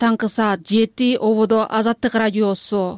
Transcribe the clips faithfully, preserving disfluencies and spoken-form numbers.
таңкы саат жети ободо Азаттык радиосу.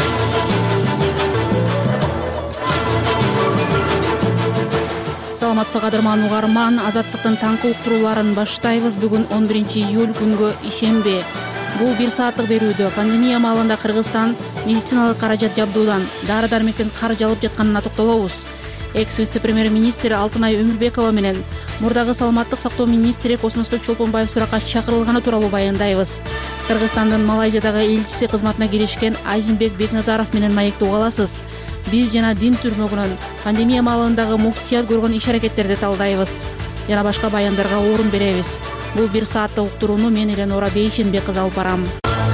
Саламатсызбы кадырман угарман, Азаттыктын таңкы уктурууларын баштайбыз. Бүгүн он биринчи июль күнгө ишемби. Бул бир сааттык берүүдө пандемия маалында Кыргызстан медициналык каражат жабдуудан дары-дармектен каржы алып жатканына токтолобуз. Экс-вице-премьер-министр Алтынай Өмүрбекова менен мурдагы саламаттык сактоо министри Космосбек Чолпонбаев суракка чакырылганы тууралуу баяндайбыз. Кыргызстандын Малайзиядагы элчиси кызматына киришкен Айзенбек Бекназаров менен маектеп аласыз. Биз жана дин түрмөгүнөн пандемия маалындагы муфтият көргөн иш-аракеттерди талдайбыз. Жана башка баяндарга орун беребиз. Бул бир саатта уктурууну мен Эленора Бейшенбек кызы алып барам.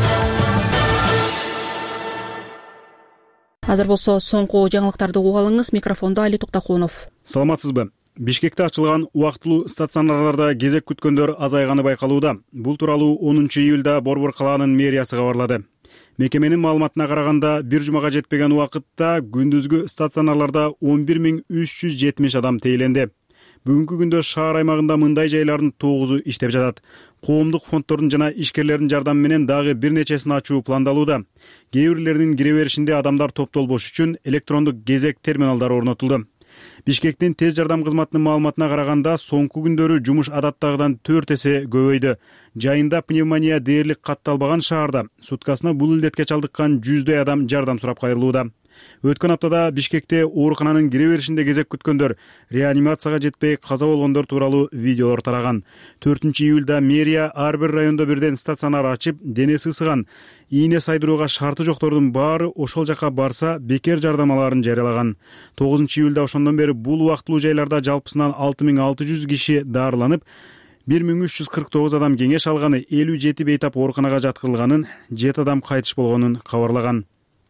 Азыр болсо соңку жаңылыктарды угуп алыңыз. Микрофондо Али Токтокунов. Саламатсызбы? Бишкекте ачылган убактылуу стационарларда кезек күткөндөр азайганы байкалууда. Бул тууралуу онунчу июлда Борбор калаанын мэриясы кабарлады. Мекеменин маалыматына караганда, бир жумага жетпеген убакытта күндүзгү стационарларда он бир миң үч жүз жетимиш адам тейленди. Бүгүнкү күндө шаар аймагында мындай жайлардын тогузу иштеп жатат. Коомдук фонддордун жана ишкерлердин жардамы менен дагы бир нечесин ачуу пландалууда. Кээ бирлеринин кире беришинде адамдар топтолбош үчүн электрондук кезек терминалдары орнотулду. Бишкектин тез жардам кызматынын маалыматына караганда, соңку күндөрү жумуш адаттагыдан төрт эсе көбөйдү. Жайында пневмония дээрлик катталбаган шаарда суткасына бул илдетке чалдыккан жүздөй адам жардам сурап кайрылууда. Өткөн аптада Бишкекте оорукананын кире беришинде кезек күткөндөр, реанимацияга жетпей каза болгондор тууралуу видеолор тараган. төртүнчү июлда мэрия ар бир райондо бирден стационар ачып, денеси ысыган, ийне сайдырууга шарты жоктордун баары ошол жака барса бекер жардамаларын жарыялаган. тогузунчу июлда ошондон бери бул убактылуу жайларда жалпысынан алты миң алты жүз киши дарыланып, бир миң үч жүз кырк тогуз адам кеңеш алганы, элүү жети бейтап ооруканага жаткырылганын, жети адам кайтыш болгонун кабарлаган.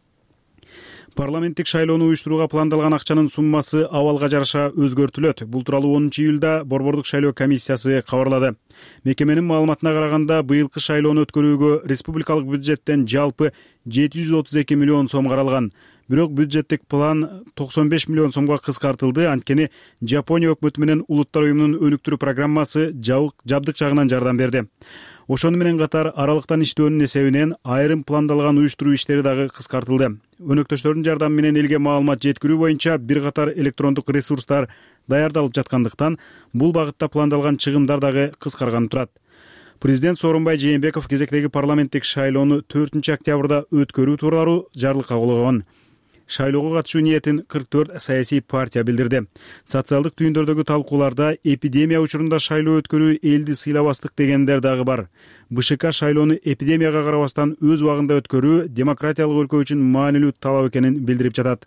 Парламенттик шайлоону уюштурууга пландалган акчанын суммасы абалга жараша өзгөртүлөт. Бул тууралуу онунчу июлда Борбордук шайлоо комиссиясы кабарлады. Мекеменин маалыматына караганда, быйылкы шайлоону өткөрүүгө республикалык бюджеттен жалпы жети жүз отуз эки миллион сом каралган. Бирок бюджеттик план токсон беш миллион сомго кыскартылды. Анткени Жапония өкмөтү менен Улуттар уюмунун өнүктүрүү программасы жабдык жагынан жардам берди. Ошону менен катар аралыктан иштөөнүн эсебинен айрым пландалган уюштуруу иштери дагы кыскартылды. Өнөктөштөрдүн жардамы менен элге маалымат жеткирүү боюнча бир катар электрондук ресурстар даярдалып жаткандыктан, бул багытта пландалган чыгымдар дагы кыскарганы турат. Президент Сооронбай Жээнбеков кезектеги парламенттик шайлоону төртүнчү октябрда өткөрүү тууралуу жарлыкка кол койгон. Шайлоого катышуу ниетин кырк төрт саясий партия билдирди. Социалдык түйүндөрдөгү талкууларда эпидемия учурунда шайлоо өткөрүү элди сыйлабастык дегендер дагы бар. БШК шайлоону эпидемияга карабастан өз убагында өткөрүү демократиялык өлкө үчүн маанилүү талап экенин билдирип жатат.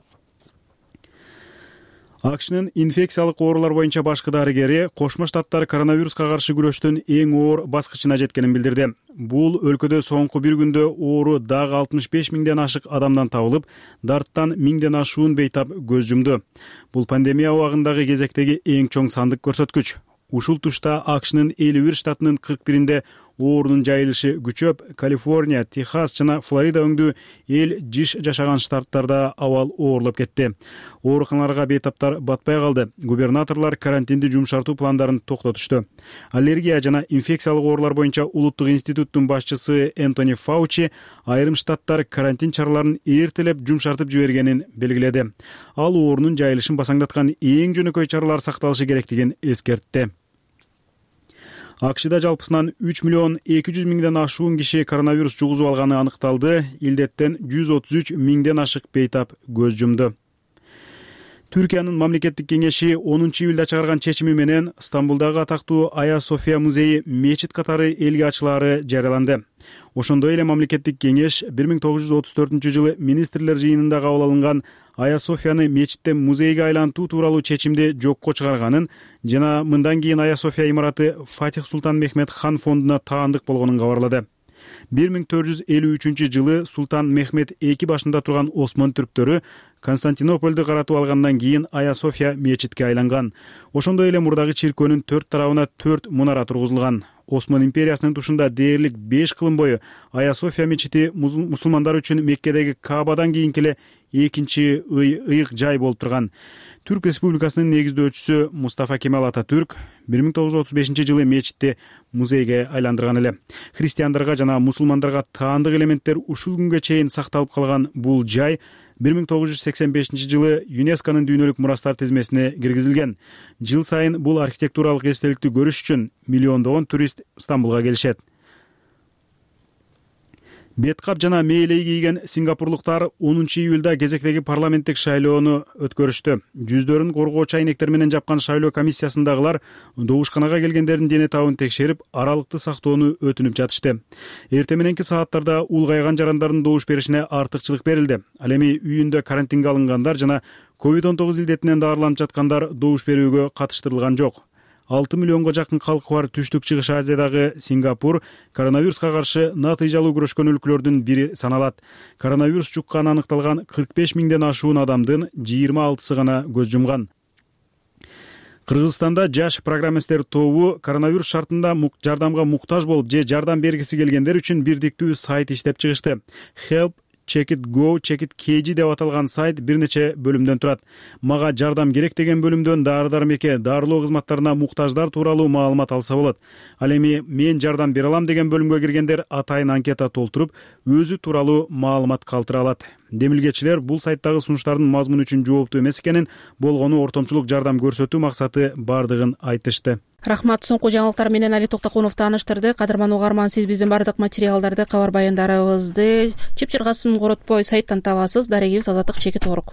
АКШнын инфекциялык оорулар боюнча башкы дарыгери Кошмо Штаттар коронавируска каршы күрөштүн эң оор баскычына жеткенин билдирди. Бул өлкөдө соңку бир күндө оору дагы алтымыш беш миңден ашык адамдан табылып, дарттан миңден ашуун бейтап көз жумду. Бул пандемия убагындагы кезектеги эң чоң сандык көрсөткүч. Ушул тушта АКШнын элүү бир штатынын кырк биринде оорунун жайылышы күчөп, Калифорния, Техас жана Флорида өңдүү эл жиш жашаган штаттарда абал оорлоп кетти. Ооруканаларга бейтаптар батпай калды. Губернаторлор карантинди жумшартуу пландарын токтотушту. Аллергия жана инфекциялык оорулар боюнча улуттук институттун башчысы Энтони Фаучи айрым штаттар карантин чараларын эртелеп жумшартып жибергенин белгиледи. Ал оорунун жайылышын басаңдаткан эң жөнөкөй чаралар сакталышы керектигин эскертти. АКШда жалпысынан үч миллион эки жүз миңден ашуун киши коронавирус жугузуп алганы аныкталды. Илдеттен жүз отуз үч миңден ашык бейтап көз жумду. Түркиянын мамлекеттик кеңеши онунчу июлда чыгарган чечими менен Стамбулдагы атактуу Ая София музейи мечит катары элге ачылаары жарыяланды. Ошондой эле мамлекеттик кеңеш бир миң тогуз жүз отуз төртүнчү жылы министрлер жыйынында кабыл алынган Ая Софияны мечиттен музейге айлантуу тууралуу чечимди жокко чыгарганын жана мындан кийин Ая София имараты Фатих Султан Мехмед хан фондуна таандык болгонун кабарлады. бир миң төрт жүз элүү үчүнчү жылы Султан Мехмед эки башында турган Осман түрктөрү Константинопольду каратып алгандан кийин Ая София мечитке айланган. Ошондой эле мурдагы чиркөөнүн төрт тарабына төрт мунара тургузулган. Осман империясынын тушунда дээрлик беш кылым бою Ая София мечити мусулмандар үчүн Меккедеги Каабадан кийинки эле экинчи ыйык жай болуп турган. Түрк Республикасынын негиздөөчүсү Мустафа Кемал Ататүрк бир миң тогуз жүз отуз бешинчи жылы мечитти музейге айландырган эле. Христиандарга жана мусулмандарга таандык элементтер ушул күнгө чейин сакталып калган бул жай бир миң тогуз жүз сексен бешинчи жылы ЮНЕСКОнун дүйнөлүк мурастар тизмесине киргизилген. Жыл сайын бул архитектуралык эстеликти көрүш үчүн миллиондогон турист Стамбулга келишет. Беткап жана мээлей кийген сингапурлуктар онунчу июлда кезектеги парламенттик шайлоону өткөрүштү. Жүздөрүн коргоочу айнектер менен жапкан шайлоо комиссиясындагылар добушканага келгендердин дене табын текшерип, аралыкты сактоону өтүнүп жатышты. Эрте мененки сааттарда улгайган жарандардын добуш беришине артыкчылык берилди. Ал эми үйүндө карантинге алынгандар жана ковид он тогуз илдетинен даарыланып жаткандар добуш берүүгө катыштырылган жок. алты миллионго жакын калкы бар түштүк чыгыш Азиядагы Сингапур коронавируска каршы натыйжалуу күрөшкөн өлкөлөрдүн бири саналат. Коронавирус жукканы аныкталган кырк беш миңден ашуун адамдын жыйырма алтысы гана көз жумган. Кыргызстанда жаш программисттер тобу коронавирус шартында жардамга муктаж болуп же жардам бергиси келгендер үчүн бирдиктүү сайт иштеп чыгышты. Help Check it Go, Check it кей джи деп аталган сайт бир нече бөлүмдөн турат. Мага жардам керек деген бөлүмдөн дары-дармекке, дарылоо кызматтарына муктаждар тууралуу маалымат алса болот. Ал эми мен жардам бере алам деген бөлүмгө киргендер атайын анкета толтуруп, өзү тууралуу маалымат калтыра алат. Демилгечилер бул сайттагы сунуштардын мазмуну үчүн жооптуу эмес экенин, болгону ортомчулук жардам көрсөтүү максаты бардыгын айтышты. Рахмат. Соңку жаңылыктар менен Али Токтокунов тааныштырды. Кадырман угарман, сиз биздин бардык материалдарды, кабар баяндарыбызды чып-чыргасын коротпой сайттан табасыз. Дарегибиз Азаттык Чеки Торук.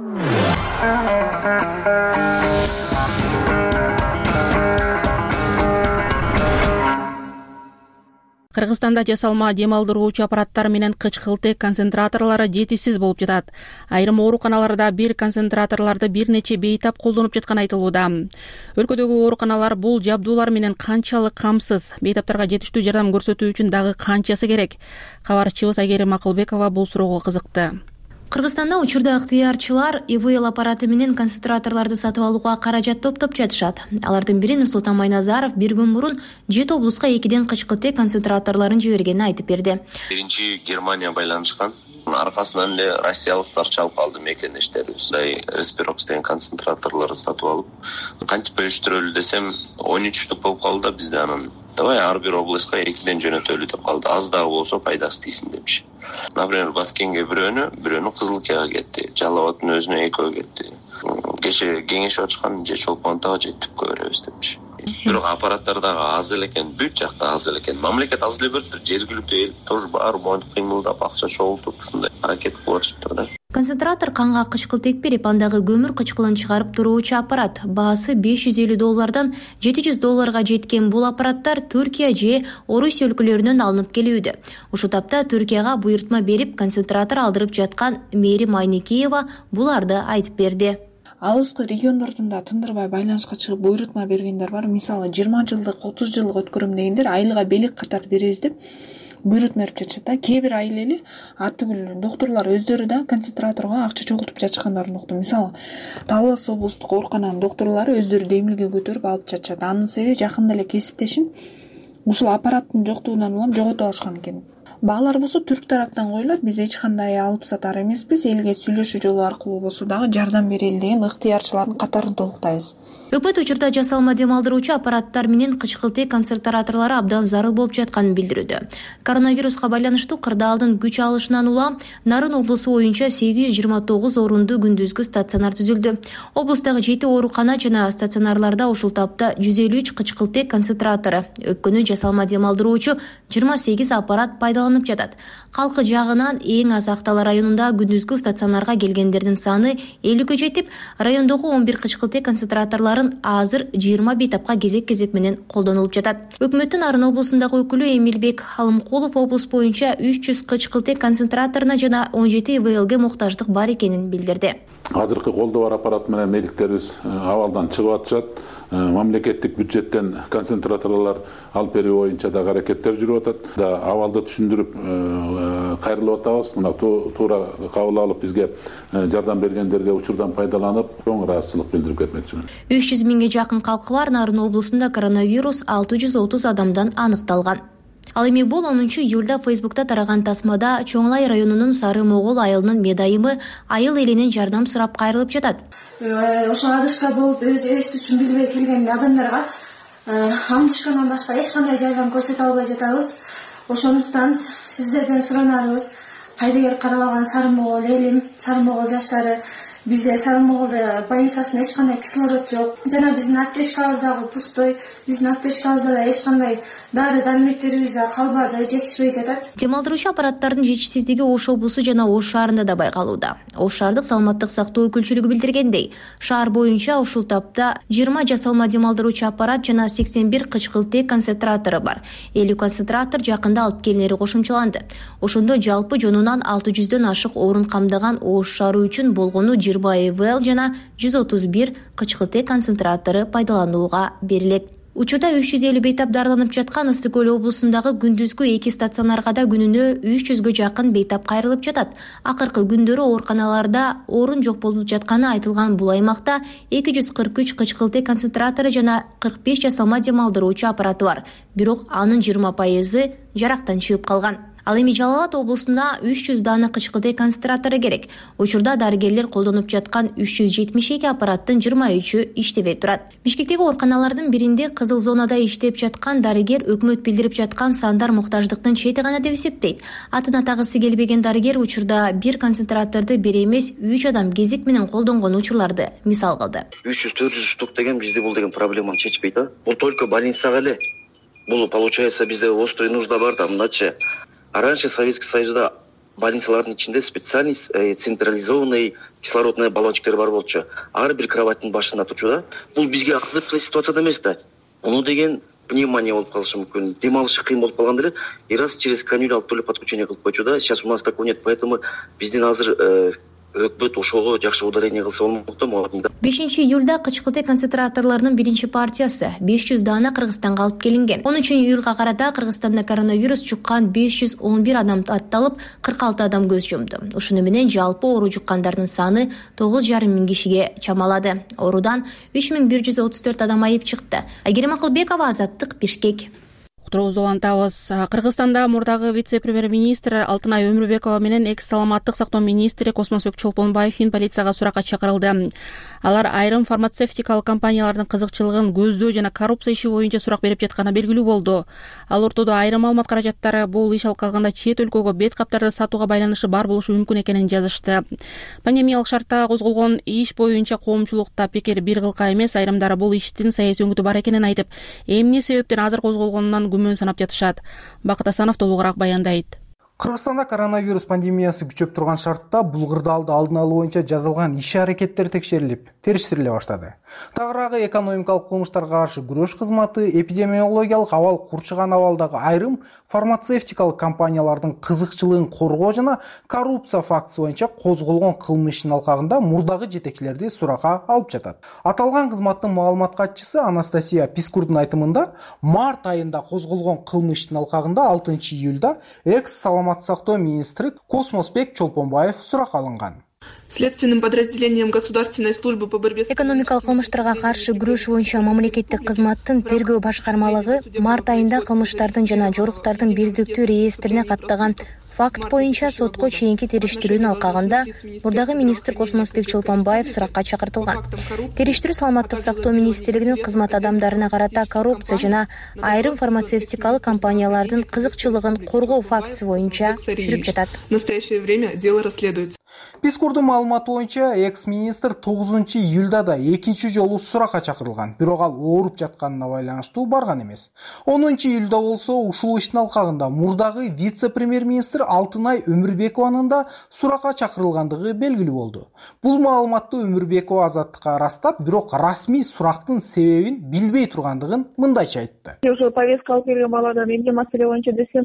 Кыргызстанда жасалма дем алдыруучу аппараттар менен кычкылтек концентраторлору жетишсиз болуп жатат. Айрым ооруканаларда бир концентраторлорду бир нече бейтап колдонуп жатканы айтылууда. Өлкөдөгү ооруканалар бул жабдуулар менен канчалык камсыз, бейтаптарга жетиштүү жардам көрсөтүү үчүн дагы канчасы керек? Кабарчыбыз Айгерим Акылбекова бул суроого кызыкты. Кыргызстанда учурда ыктыярчылар и вэ эл аппараты менен концентраторлорду сатып алууга каражат топтоп жатышат. Алардын бири Нурсултан Майназаров бир күн мурун жети облуска экиден кычкылтек концентраторлорун жибергенин айтып берди. Биринчи Германия байланышкан. Аркасынан эле россиялыктар чалып алды мекенештерибиз. Респирокс деген концентраторлорду сатып алып, кантип бөлүштүрөлү десем он үч штук болуп калды да бизде анан. Давай ар бир областка экиден жөнөтөлү деп калды. Аз дагы болсо пайдасы тийсин депчи. Например, Баткенге бирөөнү, бирөөнү Кызылкияга кетти. Жалал Абадтын өзүнө экөө кетти. Кеше кеңешип ачкан же Чолпон Атага же түпкө беребиз депчи. Бирок аппараттар дагы аз эле экен, бүт жакта аз эле экен. Мамлекет аз эле бериптир, жергиликтүү эл тоже баары моюнтуп кыймылдап, акча чогултуп ушундай аракет кылып атышыптыр да. Концентратор канга кычкылтек берип, андагы көмүр кычкылын чыгарып туруучу аппарат. Баасы беш жүз элүү доллардан жети жүз долларга жеткен бул аппараттар Түркия же Орусия өлкөлөрүнөн алынып келүүдө. Ушул тапта Түркияга буйртма берип, концентратор алдырып жаткан Мээрим Айникеева буларды айтып берди. Алыскы региондордун да тындырбай байланышка чыгып буйртма бергендер бар. Мисалы жыйырма жылдык, отуз жылдык өткөрөм дегендер айылга белек катар беребиз деп буйртма берип жатышат. Кээ бир айыл эли артыгүл доктурлар өздөрү да концентраторго акча чогултуп жатышкандарын уктум. Мисалы Талас облустук оорукананын доктурлары өздөрү демилге көтөрүп алып жатышат. Анын себеби жакында эле кесиптешим ушул аппараттын жоктугунан улам жоготуп алышкан экен. Баалар болсо түрк тараптан коюлат. Биз эч кандай алып сатар эмеспиз. Элге сүйлөшүү жолу аркылуу болсо дагы жардам берели деген ыктыярчылардын катарын толуктайбыз. Өкмөт учурда жасалма дем алдыруучу аппараттар менен кычкылтек концентраторлору абдан зарыл болуп жатканын билдирүүдө. Коронавируска байланыштуу кырдаалдын күч алышынан улам Нарын облусу боюнча сегиз жүз жыйырма тогуз орунду күндүзгү стационар түзүлдү. Облустагы жети оорукана жана стационарларда ушул тапта жүз элүү үч кычкылтек концентратору, өпкөнү жасалма дем алдыруучу жыйырма сегиз аппарат пайдаланып жатат. Калкы жагынан эң аз Актала районунда күндүзгү стационарга келгендердин саны элүүгө жетип, райондогу он бир кычкылтек концентраторлор азыр жыйырма бейтапка кезек-кезек менен колдонулуп жатат. Өкмөттүн Нарын облусундагы өкүлү Эмилбек Алымкулов облус боюнча үч жүз кычкылтек концентраторуна жана он жети и вэ элге муктаждык бар экенин билдирди. Азыркы колдоо бар аппарат менен медиктерибиз абалдан чыгып атышат. Мамлекеттик бюджеттен концентраторлор алып берүү боюнча да аракеттер жүрүп атат. Да абалды түшүндүрүп кайрылып атабыз. Мына туура кабыл алып бизге жардам бергендерге учурдан пайдаланып, чоң ыраазычылык билдирип кетмекчимин. үч жүз миңге жакын калкы бар Нарын облусунда коронавирус алты жүз отуз адамдан аныкталган. Ал эми бул онунчу июлда Фейсбукта тараган тасмада Чоңлай районунун Сары Могол айылынын медайымы айыл элинен жардам сурап кайрылып жатат. Ошо адышка болуп өз эс үчүн билбей келген адамдарга амдышкандан башка эч кандай жардам көрсөтө албай жатабыз. Ошондуктан сиздерден суранарыбыз, кайдыгер карап алган Сары Могол элим, Сары Могол жаштары, бизде Сары Моголда больницасында эч кандай кислород жок. Жана биздин аптечкабыз дагы пустой, биздин аптечкабызда да эч кандай дары дармектерибиз да калбады, жетишпей жатат. Дем алдыруучу аппараттардын жетишсиздиги Ош облусу жана Ош шаарында да байкалууда. Ош шаардык саламаттык сактоо өкүлчүлүгү билдиргендей, шаар боюнча ушул тапта жыйырма жасалма дем алдыруучу аппарат жана сексен бир кычкылтек концентратору бар. элүү концентратор жакында алып келинери кошумчаланды. Ошондо жалпы жонунан алты жүздөн ашык орун камдаган Ош шаары үчүн болгону жыйырма ИВЛ жана жүз отуз бир кычкылтек концентратору пайдаланууга берилет. Учурда үч жүз элүү бейтап дарыланып жаткан Ысык көл облусундагы күндүзгү эки стационарга да күнүнө үч жүзгө жакын бейтап кайрылып жатат. Акыркы күндөрү ооруканаларда орун жок болуп жатканы айтылган бул аймакта эки жүз кырк үч кычкылтек концентратору жана кырк беш жасалма дем алдыруучу аппараты бар. Бирок анын жыйырма пайызы жарактан чыгып калган. Ал эми Жалал Абад облусуна үч жүз дана кычкылтек концентратору керек. Учурда дарыгерлер колдонуп жаткан үч жүз жетимиш эки аппараттын жыйырма үчү иштебей турат. Бишкектеги ооруканалардын биринде кызыл зонада иштеп жаткан дарыгер өкмөт билдирип жаткан сандар муктаждыктын чети гана деп эсептейт. Атын атагысы келбеген дарыгер учурда бир концентраторду бир эмес үч адам кезек менен колдонгон учурларды мисал кылды. үч жүз төрт жүз штук деген бизде бул деген проблеманы чечпейт да. Бул только больницага эле. Бул получается бизде острый нужда бар да, мындачы. А раньше Советский Союзда больницалардын ичинде специальный централизованный кислородный баллончиктер бар болчу. Ар бир кроваттын башында турчу да. Бул бизге азыркы ситуацияда эмес да. Муну деген пневмония болуп калышы мүмкүн. Дем алышы кыйын болуп калган деле, и раз через канюль алып төлөп подключение кылып койчу да. Сейчас у нас такого нет, поэтому биздин азыр өкмөт ошого жакшы ударение кылса болмок да. бешинчи июлда кычкылтек концентраторлорунун биринчи партиясы беш жүз дана Кыргызстанга алып келинген. онунчу июлга карата Кыргызстанда коронавирус жуккан беш жүз он бир адам атталып, кырк алты адам көз жумду. Ушуну менен жалпы оору жуккандардын саны тогуз жарым миң кишиге чамалады. Оорудан үч миң бир жүз отуз төрт адам айып чыкты. Айгерим Акылбекова, Азаттык, Бишкек. Уктуруубузду улантабыз. Кыргызстанда мурдагы вице-премьер-министр Алтынай Өмүрбекова менен экс саламаттык сактоо министри Космосбек Чолпонбаев фин полицияга суракка чакырылды. Алар айрым фармацевтикалык компаниялардын кызыкчылыгын көздөө жана коррупция иши боюнча сурак берип жатканы белгилүү болду. Ал ортодо айрым маалымат каражаттары бул иш алып калганда чет өлкөгө бет каптарды сатууга байланышы бар болушу мүмкүн экенин жазышты. Пандемиялык шартта козголгон иш боюнча коомчулукта пикир бир кылка эмес, айрымдары бул иштин саясий өңүтү бар экенин айтып, эмне себептен азыр козголгонунан күмөн санап жатышат. Бакыт Асанов толугураак баяндайт. Кыргызстанда коронавирус пандемиясы күчөп турган шартта булгырдаалды алдын алуу боюнча жазылган иш-аракеттер текшерилип, териштириле баштады. Тагыраагы экономикалык кылмыштарга каршы күрөш кызматы эпидемиологиялык абал курчуган абалдагы айрым фармацевтикалык компаниялардын кызыкчылыгын коргоо жана коррупция фактысы боюнча козголгон кылмыш ишинин алкагында мурдагы жетекчилерди суракка алып жатат. Аталган кызматтын маалымат катчысы Анастасия Пискурдун айтымында, март айында козголгон кылмыш ишинин алкагында алтынчы июлда экс саламаттык сактоо министри Космосбек Чолпонбаев суракка алынган. Следственным подразделением Государственной службы по борьбе с экономикалык кылмыштарга каршы күрөш боюнча мамлекеттик кызматтын тергөө башкармалыгы март айында кылмыштардын жана жоруктардын бирдиктүү реестрине каттаган факт боюнча сотко чейинки териштирүүнүн алкагында мурдагы министр Космосбек Чолпонбаев суракка чакыртылган. Териштирүү саламаттык сактоо министрлигинин кызмат адамдарына карата коррупция жана айрым фармацевтикалык компаниялардын кызыкчылыгын коргоо фактысы боюнча жүрүп жатат. В настоящее время дело расследуется. Пискурдун маалыматы боюнча экс-министр тогузунчу июлда да экинчи жолу суракка чакырылган, бирок ал ооруп жатканына байланыштуу барган эмес. онунчу июлда болсо ушул иштин алкагында мурдагы вице-премьер-министр Алтынай Өмүрбекованын да суракка чакырылгандыгы белгилүү болду. Бул маалыматты Өмүрбекова Азаттыкка ырастап, бирок расмий сурактын себебин билбей тургандыгын мындайча айтты. Ошо повестка алып келген баладан эмне маселе боюнча десем,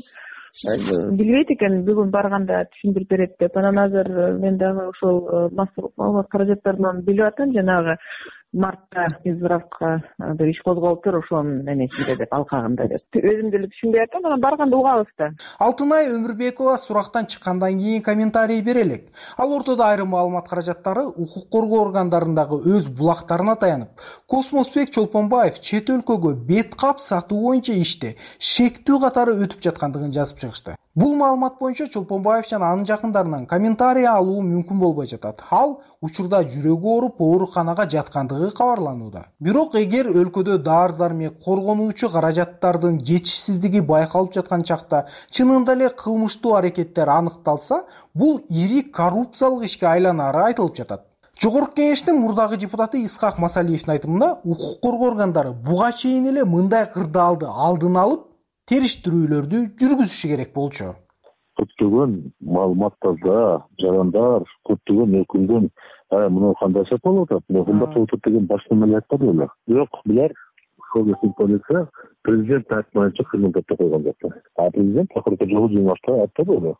билбейт экен, бүгүн барганда түшүндүрүп берет деп. Анан азыр мен дагы ошол маалымат каражаттарынан билип атам, жанагы мартта избравка бир иш козголуптур, ошонун эмесинде деп, алкагында деп. Өзүм деле түшүнбөй атам, анан барганда угабыз да. Алтынай Өмүрбекова сурактан чыккандан кийин комментарий бере элек. Ал ортодо айрым маалымат каражаттары укук коргоо органдарындагы өз булактарына таянып, Космосбек Чолпонбаев чет өлкөгө бет кап сатуу боюнча иште шектүү катары өтүп жаткандыгын жазып чыгышты. Бул маалымат боюнча Чолпонбаев жана анын жакындарынан комментарий алуу мүмкүн болбой жатат. Ал учурда жүрөгү ооруп ооруканага жаткандыгы кабарланууда. Бирок эгер өлкөдө дары-дармек коргонуучу каражаттардын жетишсиздиги байкалып жаткан чакта чынында эле кылмыштуу аракеттер аныкталса, бул ири коррупциялык ишке айланары айтылып жатат. Жогорку кеңештин мурдагы депутаты Исхак Масалиевдин айтымында, укук коргоо органдары буга чейин эле мындай кырдаалды алдын алып, териштирүүлөрдү жүргүзүшү керек болчу. Көптөгөн маалыматтарда жарандар, көптөгөн өкүлдүн мына кандай сап болуп атат, мына кымбат болуп атат деген башка маалыматтар эле. Бирок булар ошол кезде полиция президент тартмайынча кызматта койгон жок. А президент акыркы жолу жыйнашта айтты эле.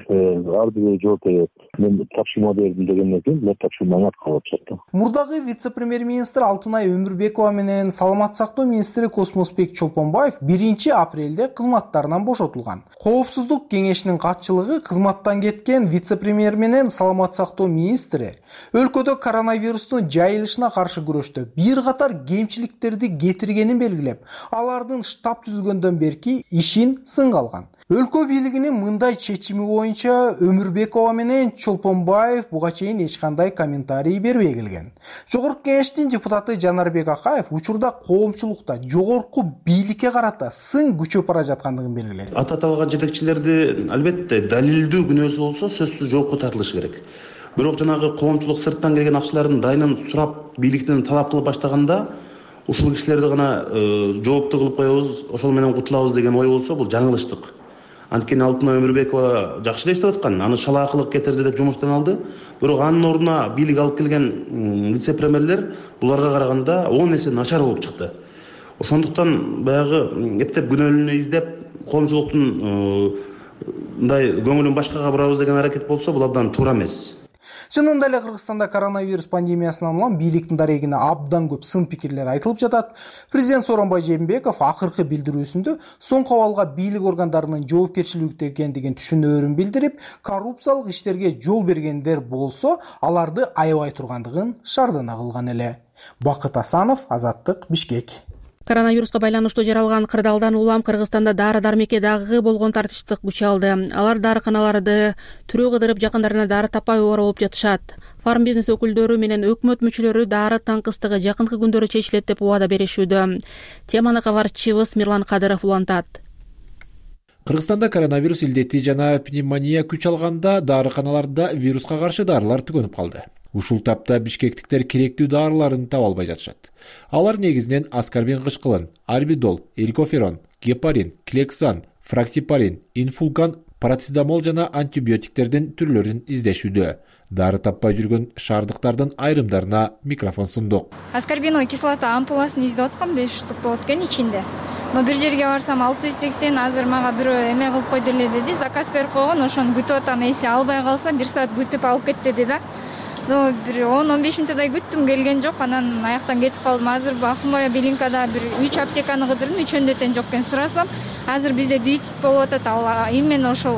Ар бирөө жооп берет. Мен тапшырма бердим дегенден кийин мен тапшырманы аткарып чыкты. Мурдагы вице-премьер-министр Алтынай Өмүрбекова менен саламат сактоо министри Космосбек Чолпонбаев биринчи апрелде кызматтарынан бошотулган. Коопсуздук кеңешинин катчылыгы кызматтан кеткен вице-премьер менен саламат сактоо министри өлкөдө коронавирустун жайылышына каршы күрөштө бир катар кемчиликтерди кетиргенин белгилеп, алардын штаб түзүлгөндөн берки ишин сынга алган. Өлкө бийлигинин мындай чечими боюнча Өмүрбекова менен Чолпонбаев буга чейин эч кандай комментарий бербей келген. Жогорку кеңештин депутаты Жанарбек Акаев учурда коомчулукта жогорку бийликке карата сын күчөп бара жаткандыгын белгиледи. Аты аталган жетекчилерди албетте далилдүү күнөөсү болсо сөзсүз жоопко тартылышы керек. Бирок жанагы коомчулук сырттан келген акчалардын дайынан сурап бийликтен талап кылып баштаганда ушул кишилерди гана жоопту кылып коебуз, ошол менен кутулабыз деген ой болсо, бул жаңылыштык. Анткени Алтынай Өмүрбекова жакшы иштеп аткан, аны шалаакылык кетирди деп жумуштан алды. Бирок анын ордуна бийлик алып келген вице-премьерлер буларга караганда он эсе начар болуп чыкты. Ошондуктан баягы эптеп күнөөлүнү издеп, коомчулуктун мындай көңүлүн башкага бурабыз деген аракет болсо, бул абдан туура эмес. Чынында эле Кыргызстанда коронавирус пандемиясынан улам бийликтин дарегине абдан көп сын пикирлер айтылып жатат. Президент Сооронбай Жээнбеков акыркы билдирүүсүндө соңку абалга бийлик органдарынын жоопкерчиликтүү экендигин түшүнөөрүн билдирип, коррупциялык иштерге жол бергендер болсо, аларды аябай тургандыгын шаардана кылган эле. Бакыт Асанов, Азаттык, Бишкек. Коронавируска байланыштуу жаралган кырдаалдан улам Кыргызстанда дары-дармекке дагы болгон тартыштык күч алды. Алар дарыканаларды түрөө кыдырып, жакындарына дары таппай оора болуп жатышат. Фарм бизнес өкүлдөрү менен өкмөт мүчөлөрү дары таңкыстыгы жакынкы күндөрү чечилет деп убада беришүүдө. Теманы кабарчыбыз Мирлан Кадыров улантат. Кыргызстанда коронавирус илдети жана пневмония күч алганда дарыканаларда вируска каршы дарылар түгөнүп калды. Ушул тапта бишкектиктер керектүү дарыларын таба албай жатышат. Алар негизинен аскорбин кычкылын, арбидол, ирикоферон, гепарин, клексан, фрактипарин, инфулган, парацетамол жана антибиотиктердин түрлөрүн издешүүдө. Дары таппай жүргөн шаардыктардын айрымдарына микрофон сундук. Аскорбиновый кислота ампуласын издеп аткам, беш штук болот экен ичинде. Но бир жерге барсам алты жүз сексен, азыр мага бирөө эме кылып койду эле деди, заказ берип койгон, ошону күтүп атам, если албай калса бир саат күтүп алып кет деди да. Но бир он он беш мүнөттөй күттүм, келген жок, анан аяктан кетип калдым. Азыр Ахмоя Белинкада бир үч аптеканы кыдырдым, үчөндө тең жок экен, сурасам, азыр бизде дефицит болуп атат, ал именно ошол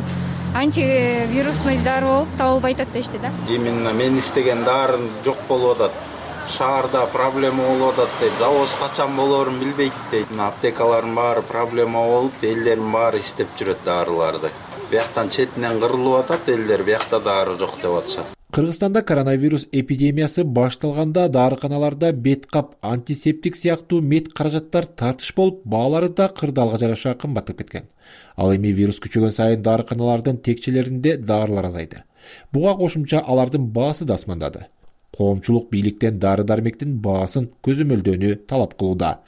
антивирусный дары болуп табылбай атат дешти да. Именно мен истеген дары жок болуп атат. Шаарда проблема болуп атат дейт. Завоз качан болоорун билбейт дейт. Аптекалардын баары проблема болуп, элдердин баары истеп жүрөт дарыларды. Бияктан четинен кырылып атат, элдер биякта дары жок деп атышат. Кыргызстанда коронавирус эпидемиясы башталганда дарыканаларда бет кап, антисептик сыяктуу мед каражаттар тартыш болуп, баалары да кырдаалга жараша кымбаттап кеткен. Ал эми вирус күчөгөн сайын дарыканалардын текчелеринде дарылар азайды. Буга кошумча алардын баасы да асмандады. Коомчулук бийликтен дары-дармектин баасын көзөмөлдөөнү талап кылууда.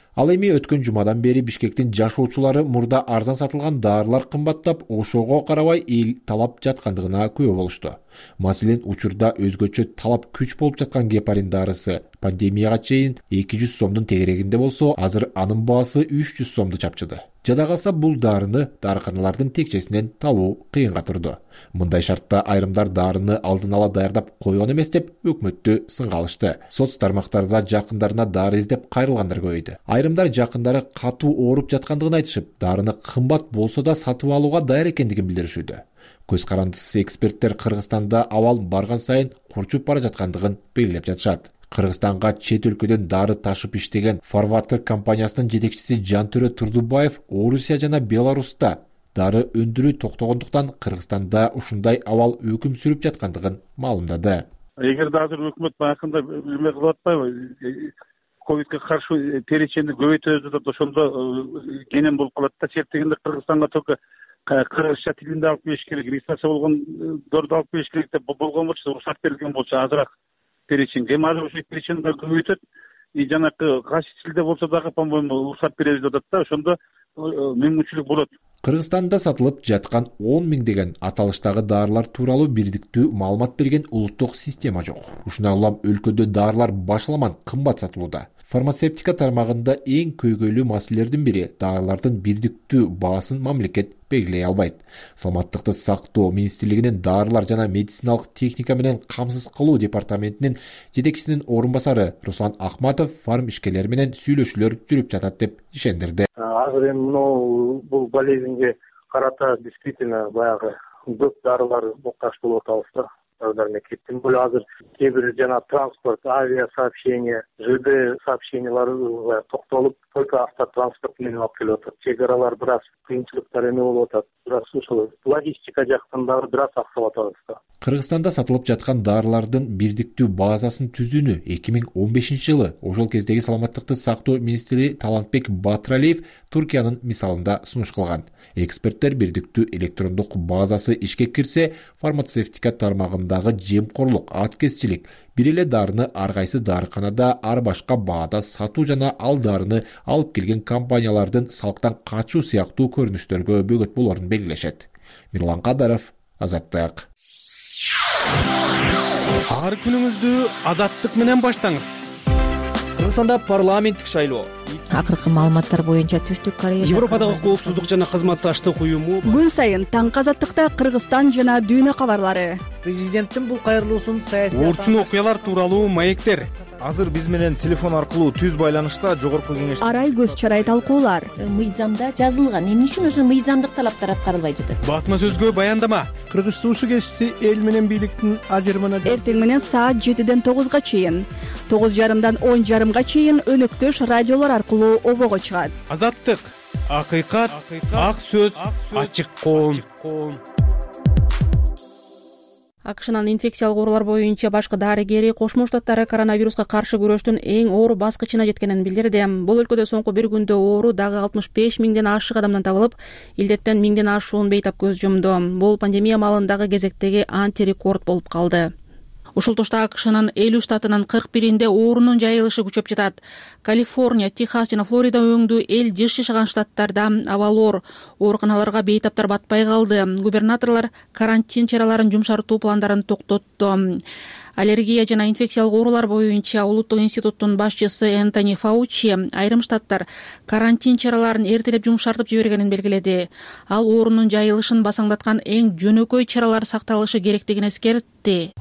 Ал эми өткөн жумадан бери Бишкектин жашоочулары мурда арзан сатылган дарылар кымбаттап, ошого карабай эл талап жаткандыгына күбө болушту. Маселен, учурда өзгөчө талап күч болуп жаткан гепарин дарысы пандемияга чейин эки жүз сомдун тегерегинде болсо, азыр анын баасы үч жүз сомду чапчыды. Жада калса бул дарыны дарыканалардын текчесинен табуу кыйынга турду. Мындай шартта айрымдар дарыны алдын ала даярдап койгон эмес деп өкмөттү сынга алышты. Соц тармактарда жакындарына дары издеп кайрылгандар көбөйдү. Айрымдар жакындары катуу ооруп жаткандыгын айтышып, дарыны кымбат болсо да сатып алууга даяр экендигин билдиришүүдө. Көз карандысыз эксперттер Кыргызстанда абал барган сайын курчуп бара жаткандыгын белгилеп жатышат. Кыргызстанга чет өлкөдөн дары ташып иштеген Фарватер компаниясынын жетекчиси Жантөрө Турдубаев Орусия жана Беларуста дары өндүрүү токтогондуктан Кыргызстанда ушундай абал өкүм сүрүп жаткандыгын маалымдады. Эгерде азыр өкмөт байкында эме кылып атпайбы, ковидке каршы переченди көбөйтөбүз деп ошондо кенен болуп калат да. Чектегенде Кыргызстанга только кыргызча тилинде алып келиш керек, регистрация болгон дорду алып келиш керек деп болгон болчу, уруксат берилген болчу азыраак перечень. Эми азыр ошо переченди көбөйтөт. И жанакы кайсы тилде болсо дагы, по-моему, уруксат беребиз деп атат да. Ошондо мүмкүнчүлүк болот. Кыргызстанда сатылып жаткан он миңдеген аталыштагы дарылар тууралуу бирдиктүү маалымат берген улуттук система жок. Ушуна улам өлкөдө дарылар башаламан кымбат сатылууда. Фармацевтика тармагында эң көйгөйлүү маселелердин бири дарылардын бирдиктүү баасын мамлекет белгилей албайт. Саламаттыкты сактоо министрлигинин дарылар жана медициналык техника менен камсыз кылуу департаментинин жетекчисинин орун басары Руслан Ахматов фарм ишкерлери менен сүйлөшүүлөр жүрүп жатат деп ишендирди. Азыр эми мынау бул болезньге карата действительно баягы көп дарылар муктаж болуп атабыз да. Тем более азыр кээ бир жана транспорт, авиасообщение, ЖД сообщениялары токтолуп, только автотранспорт менен алып келип атат. Чек аралар бир аз кыйынчылыктар эме болуп атат. Бир аз ушул логистика жактан дагы бир аз аксап атабыз да. Кыргызстанда сатылып жаткан дарылардын бирдиктүү базасын түзүүнү эки миң он бешинчи жылы ошол кездеги саламаттыкты сактоо министри Талантбек Батыралиев Туркиянын мисалында сунуш кылган. Эксперттер бирдиктүү электрондук базасы ишке кирсе, фармацевтика тармагындагы жемкорлук, аткезчилик, бир эле дарыны ар кайсы дарыканада ар башка баада сатуу жана ал дарыны алып келген компаниялардын салыктан качуу сыяктуу көрүнүштөргө бөгөт болорун белгилешет. Мирлан Кадаров, Азаттык. Ар күнүңүздү Азаттык менен баштаңыз. Кыргызстанда парламенттик шайлоо. Акыркы маалыматтар боюнча Түштүк Корея Европадагы коопсуздук жана кызматташтык уюму күн сайын таңкы Азаттыкта Кыргызстан жана дүйнө кабарлары. Президенттин бул кайрылуусун саясий орчун окуялар тууралуу маектер. Азыр биз менен телефон аркылуу түз байланышта жогорку кеңеш арай көз чарай талкуулар. Мыйзамда жазылган, эмне үчүн ошо мыйзамдык талаптар аткарылбай жатат? Басма сөзгө баяндама. Кыргыз туусу кесиси эл менен бийликтин ажырымына эртең менен саат жетиден тогузга чейин, тогуз жарымдан он жарымга чейин өнөктөш радиолор аркылуу обого чыгат. Азаттык, акыйкат, ак сөз, ачык коом. АКШнын инфекциялык оорулар боюнча башкы дарыгери Кошмо Штаттары коронавируска каршы күрөштүн эң оор баскычына жеткенин билдирди. Бул өлкөдө соңку бир күндө оору дагы алтымыш беш миңден ашык адамдан табылып, илдеттен миңден ашуун бейтап көз жумду. Бул пандемия маалындагы кезектеги антирекорд болуп калды. Ушул тушта АКШнын элүү штатынын кырк биринде оорунун жайылышы күчөп жатат. Калифорния, Техас жана Флорида өңдүү эл жыш жашаган штаттарда абал оор. Ооруканаларга бейтаптар батпай калды. Губернаторлор карантин чараларын жумшартуу пландарын токтотту. Аллергия жана инфекциялык оорулар боюнча улуттук институттун башчысы Энтони Фаучи айрым штаттар карантин чараларын эртелеп жумшартып жибергенин белгиледи. Ал оорунун жайылышын басаңдаткан эң жөнөкөй чаралар сакталышы керектигин эскертти.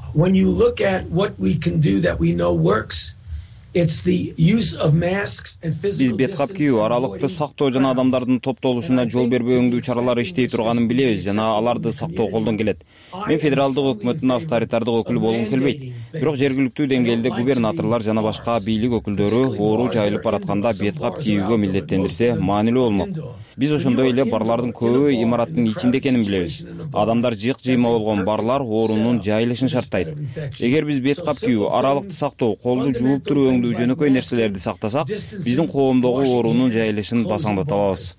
Биз бет кап кийүү, аралыкты сактоо жана адамдардын топтолушуна жол бербөө өңдүү чаралары иштей турганын билебиз жана аларды сактоо колдон келет. Мен федералдык өкмөттүн авторитардык өкүлү болгум келбейт. Бирок жергиликтүү деңгээлде губернаторлор жана башка бийлик өкүлдөрү оору жайылып баратканда бет кап кийүүгө милдеттендирсе маанилүү болмок. Биз ошондой эле барлардын көбү имараттын ичинде экенин билебиз. Адамдар жыйк жыйма болгон барлар оорунун жайылышын шарттайт. Эгер биз бет кап кийүү, аралыкты сактоо, колду жууп туруу өңдүү жөнөкөй нерселерди сактасак, биздин коомдогу оорунун жайылышын басаңдата алабыз.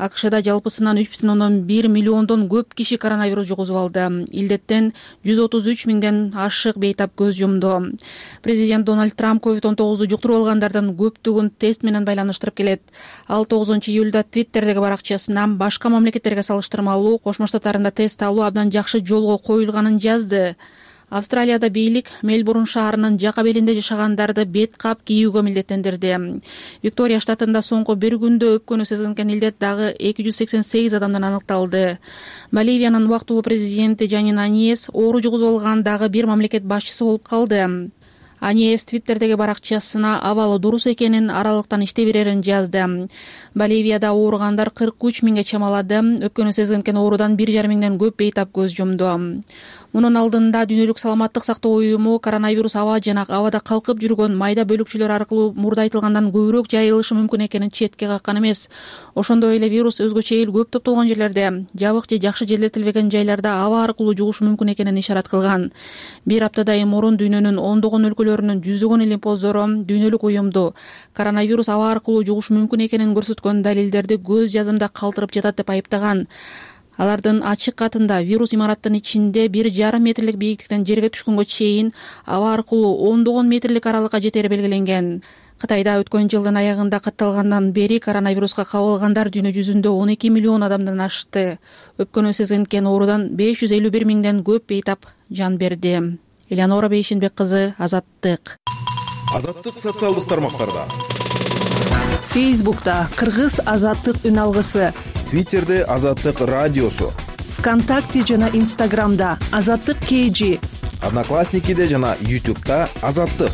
акшда жалпысынан үч бүтүн ондон бир миллиондон көп киши коронавирус жугузуп алды. Илдеттен жүз отуз үч миңден ашык бейтап көз жумду. Президент Дональд Трамп ковид он тогузду жуктуруп алгандардын көптүгүн тест менен байланыштырып келет. Ал тогузунчу июлда Твиттердеги баракчасына башка мамлекеттерге салыштырмалуу Кошмо Штаттарында тест алуу абдан жакшы жолго коюлганын жазды. Австралияда бийлик Мельбурн шаарынын жака белинде жашагандарды бет кап кийүүгө милдеттендирди. Виктория штатында соңку бир күндө өпкөнү сезген илдет дагы эки жүз сексен сегиз адамдан аныкталды. Боливиянын убактылуу президенти Жанин Аниес оору жугузуп алган дагы бир мамлекет башчысы болуп калды. Аниес Твиттердеги баракчасына абалы дурус экенин, аралыктан иштей берерин жазды. Боливияда ооругандар кырк үч миңге чамалады. Өпкөнү сезген оорудан бир жарым миңден көп бейтап көз жумду. Мунун алдында Дүйнөлүк саламаттык сактоо уюму коронавирус аба жана абада калкып жүргөн майда бөлүкчөлөр аркылуу мурдайтылгандан көбүрөөк жайылышы мүмкүн экенин четке каккан эмес. Ошондой эле вирус өзгөчө эл көп топтолгон жерлерде, жабык же жакшы желдетилбеген жайларда аба аркылуу жугушу мүмкүн экенин ишарат кылган. Бир аптадай мурун дүйнөнүн ондогон өлкөлөрүнүн жүзөгөн илимпоздору Дүйнөлүк уюмду коронавирус аба аркылуу жугушу мүмкүн экенин көрсөткөн далилдерди көз жазымда калтырып жатат деп айыптаган. Алардын ачык катында вирус имараттын ичинде бир жарым метрлик бийиктиктен жерге түшкөнгө чейин аба аркылуу ондогон метрлик аралыкка жетери белгиленген. Кытайда өткөн жылдын аягында катталгандан бери коронавируска кабылгандар дүйнө жүзүндө он эки миллион адамдан ашты. Өпкөнү сезген оорудан беш жүз элүү бир миңден көп бейтап жан берди. Элеонора Бейшенбек кызы, Азаттык. Азаттык социалдык тармактарда. Фейсбукта Кыргыз Азаттык үн алгысы, Твиттерде Азаттык радиосу, ВКонтакте жана Инстаграмда Азаттык кей жи, Одноклассникиде жана Ютубта Азаттык.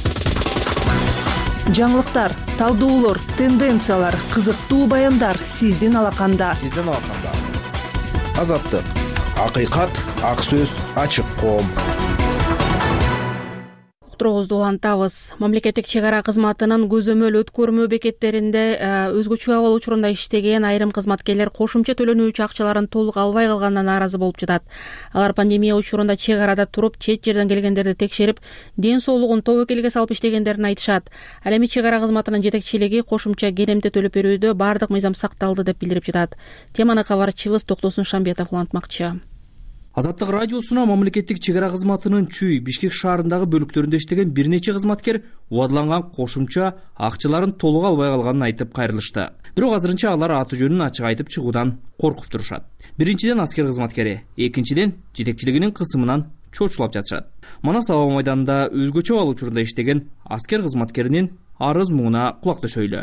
Жаңылыктар, талдоолор, тенденциялар, кызыктуу баяндар сиздин алаканда. Сиздин алаканда. Азаттык. Акыйкат, ак сөз, ачык коом. Уктуруубузду улантабыз. Мамлекеттик чек ара кызматынын көзөмөл өткөрмө бекеттеринде өзгөчө абал учурунда иштеген айрым кызматкерлер кошумча төлөнүүчү акчаларын толук албай калганына нааразы болуп жатат. Алар пандемия учурунда чек арада туруп, чет жерден келгендерди текшерип, ден соолугун тобокелге салып иштегендерин айтышат. Ал эми чек ара кызматынын жетекчилиги кошумча керемте төлөп берүүдө баардык мыйзам сакталды деп билдирип жатат. Теманы кабарчыбыз Токтосун Шамбетов улантмакчы. Азаттык радиосуна мамлекеттик чек ара кызматынын Чүй, Бишкек шаарындагы бөлүктөрүндө иштеген бир нече кызматкер убадыланган кошумча акчаларын толук албай калганын айтып кайрылышты. Бирок азырынча алар аты жөнүн ачык айтып чыгуудан коркуп турушат. Биринчиден аскер кызматкери, экинчиден жетекчилигинин кысымынан чочулап жатышат. Манас аба майданында өзгөчө абал учурунда иштеген аскер кызматкеринин арыз муңуна кулак төшөйлү.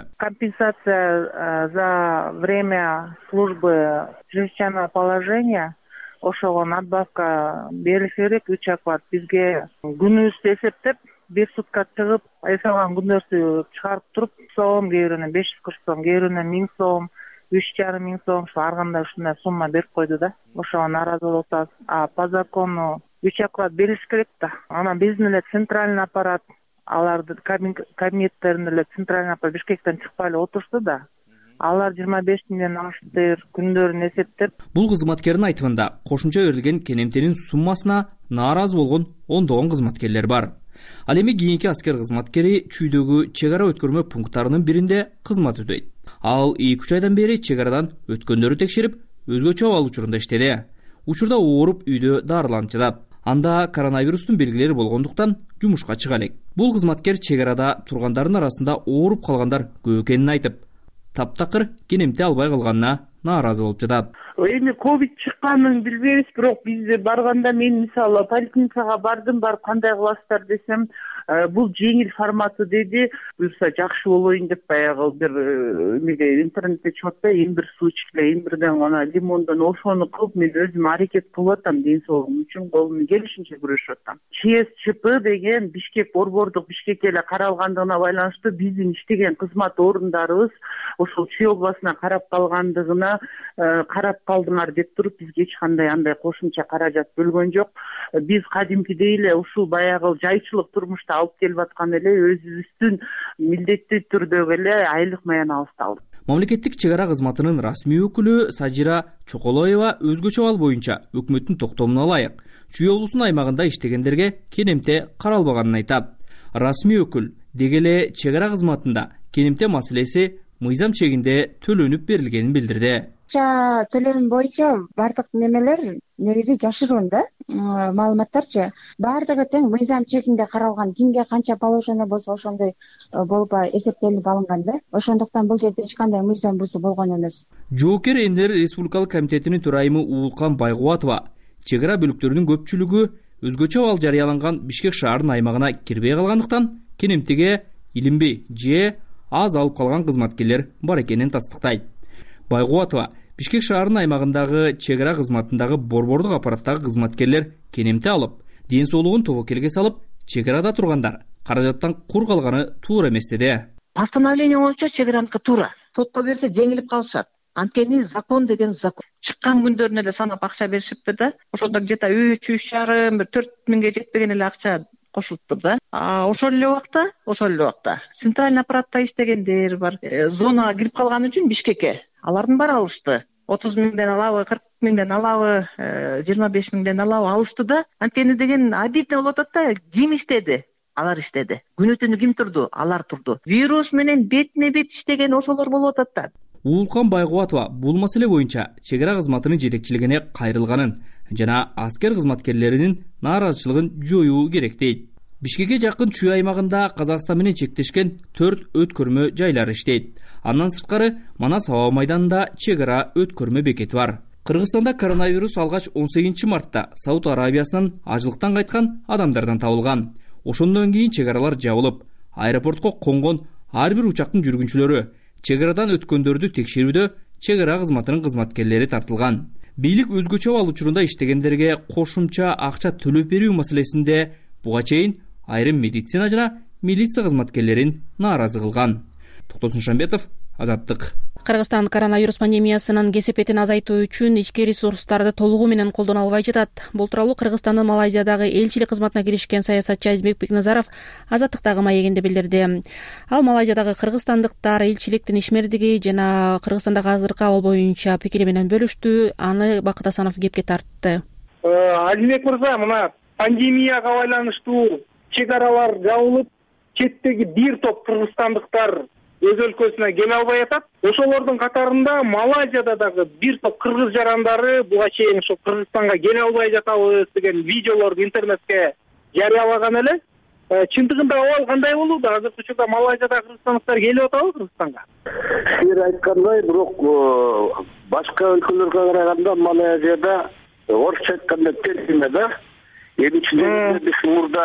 Компенсация за время службы чрезвычайного положения ошого надбавка берилиш керек. Үч оклад бизге күнүбүздү эсептеп, бир сутка чыгып, эсалган күндөрдү чыгарып туруп, сом, кээ биринен беш жүз кырк сом, кээ биринен миң сом, үч жарым миң сом, ар кандай ушундай сумма берип койду да. Ошого нааразы болуп атабыз. А по закону үч оклад берилиш керек да. Анан биздин эле центральный аппарат, алардын кабинеттеринде эле центральный аппарат Бишкектен чыкпай эле отурушту да. Алар жыйырма беш миңден аштыр күндөрүн эсептеп. Бул кызматкердин айтымында кошумча берилген кенемтенин суммасына нааразы болгон ондогон кызматкерлер бар. Ал эми кийинки аскер кызматкери Чүйдөгү чек ара өткөрмө пункттарынын биринде кызмат өтөйт. Ал эки үч айдан бери чек арадан өткөндөрү текшерип, өзгөчө абал учурунда иштеди. Учурда ооруп үйдө дарыланып жатат. Анда коронавирустун белгилери болгондуктан жумушка чыга элек. Бул кызматкер чек арада тургандардын арасында ооруп калгандар көп экенин айтып, таптакыр кенемте албай калганына нааразы болуп жатат. Эми ковид чыкканын билбейбиз, бирок биз барганда мен мисалы поликлиникага бардым, барып кандай кыласыздар десем, бул жеңил форматы деди. Буюрса жакшы болоюн деп баягы бир эмеге интернетте чыгып атпайбы, эң бир суу ичкиле, эң бирден гана лимондон ошону кылып мен өзүм аракет кылып атам, ден соолугум үчүн колумдун келишинче күрөшүп атам. ЧСЧП деген Бишкек борбордук Бишкекке эле каралгандыгына байланыштуу биздин иштеген кызмат орундарыбыз ошол Чүй областына карап калгандыгына карап калдыңар деп туруп бизге эч кандай андай кошумча каражат бөлгөн жок. Биз кадимкидей эле ушул баягы жайчылык турмушта алып келип аткан эле өзүбүздүн милдеттүү түрдөгү эле айлык маянабызды алдык. Мамлекеттик чек ара кызматынын расмий өкүлү Сажира Чоколоева өзгөчө абал боюнча өкмөттүн токтомуна ылайык Чүй облусунун аймагында иштегендерге кенемте каралбаганын айтат. Расмий өкүл деги эле чек ара кызматында кенемте маселеси мыйзам чегинде төлөнүп берилгенин билдирди. Акча төлөм боюнча бардык немелер негизи жашыруун да, маалыматтарчы баардыгы тең мыйзам чегинде каралган, кимге канча положение болсо ошондой болуп эсептелип алынган да. Ошондуктан бул жерде эч кандай мыйзам бузуу болгон эмес. Жоокер элдер Республикалык комитетинин төрайымы Уулкан Байгубатова чек ара бөлүктөрүнүн көпчүлүгү өзгөчө абал жарыяланган Бишкек шаарынын аймагына кирбей калгандыктан Кенемтеге илинбей же аз алып калган кызматкерлер бар экенин тастыктайт. Байгубатова Бишкек шаарынын аймагындагы чек ара кызматындагы борбордук аппараттагы кызматкерлер Кенемте алып, ден соолугун тобокелге салып, чек арада тургандар каражаттан кур калганы туура эмес деди. Постановление боюнча чек араныкы туура. Сотко берсе жеңилип калышат. Анткени закон деген закон. Чыккан күндөрүнө эле санап акча беришипти да. Ошондо где то үч, үч жарым, бир төрт миңге жетпеген эле акча кошулуптур да. А ошол эле убакта, ошол эле убакта центральный аппаратта иштегендер бар. Зонага кирип калган үчүн Бишкекке алардын баары алышты. отуз миңден алабы, кырк миңден алабы, жыйырма беш миңден алабы алышты да. Анткени деген обидно болуп атат да, ким иштеди? Алар иштеди. Күнү түнү ким турду? Алар турду. Вирус менен бетине бет иштеген ошолор болуп атат да. Уулкан Байгубатова бул маселе боюнча чек ара кызматынын жетекчилигине кайрылганын жана аскер кызматкерлеринин нааразычылыгын жоюу керек дейт. Бишкекке жакын Чүй аймагында Казакстан менен чектешкен төрт өткөрмө жайлар иштейт. Андан сырткары Манас аба майданында чек ара өткөрмө бекети бар. Кыргызстанда коронавирус алгач он сегизинчи мартта Сауд Арабиясынан ажылыктан кайткан адамдардан табылган. Ошондон кийин чек аралар жабылып, аэропортко конгон ар бир учактын жүргүнчүлөрү чек арадан өткөндөрдү текшерүүдө чек ара кызматынын кызматкерлери тартылган. Бийлик өзгөчө абал учурунда иштегендерге кошумча акча төлөп берүү маселесинде буга чейин айрым медицина жана милиция кызматкерлерин нааразы кылган. Токтосун Шамбетов, Азаттык. Кыргызстан коронавирус пандемиясынын кесепетин азайтуу үчүн ички ресурстарды толугу менен колдоно албай жатат. Бул тууралуу Кыргызстандын Малайзиядагы элчилик кызматына киришкен саясатчы Азизбек Бекназаров Азаттыктагы маегинде билдирди. Ал Малайзиядагы кыргызстандыктар элчиликтин ишмердиги жана Кыргызстандагы азыркы абал боюнча пикири менен бөлүштү. Аны Бакыт Асанов кепке тартты. Азизбек мырза, мына пандемияга байланыштуу чек аралар жабылып, четтеги бир топ кыргызстандыктар өз өлкөсүнө келе албай атат. Ошолордун катарында Малайзияда дагы бир топ кыргыз жарандары буга чейин ошо Кыргызстанга келе албай жатабыз деген видеолорду интернетке жарыялаган эле. Чындыгында абал кандай болууда? Азыркы учурда Малайзияда кыргызстандыктар келип атабы Кыргызстанга? Сиз айткандай, бирок башка өлкөлөргө караганда Малайзияда орусча айтканда терсине да. Эми биз мурда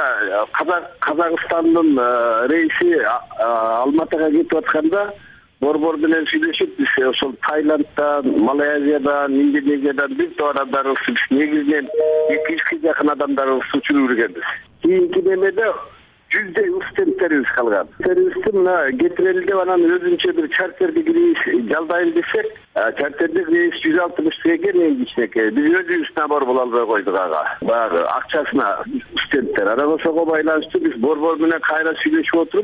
Казакстандын рейси Алматыга кетип атканда борбор менен сүйлөшүп, биз ошол Таиланддан, Малайзиядан, Индонезиядан бир топ адамдарыбыз негизинен эки жүзгө жакын адамдарыбыз учуруп жүргөнбүз. Кийинки немеде жүздөй студенттерибиз калган. Студенттерибизди мына кетирели деп анан өзүнчө бир чартердик рейс жалдайын десек, чартердик рейс жүз алтымыш экен эң кичинекей. Биз өзүбүз набор боло албай койдук ага. Баягы акчасына студенттер. Анан ошого байланыштуу биз борбор менен кайра сүйлөшүп отуруп,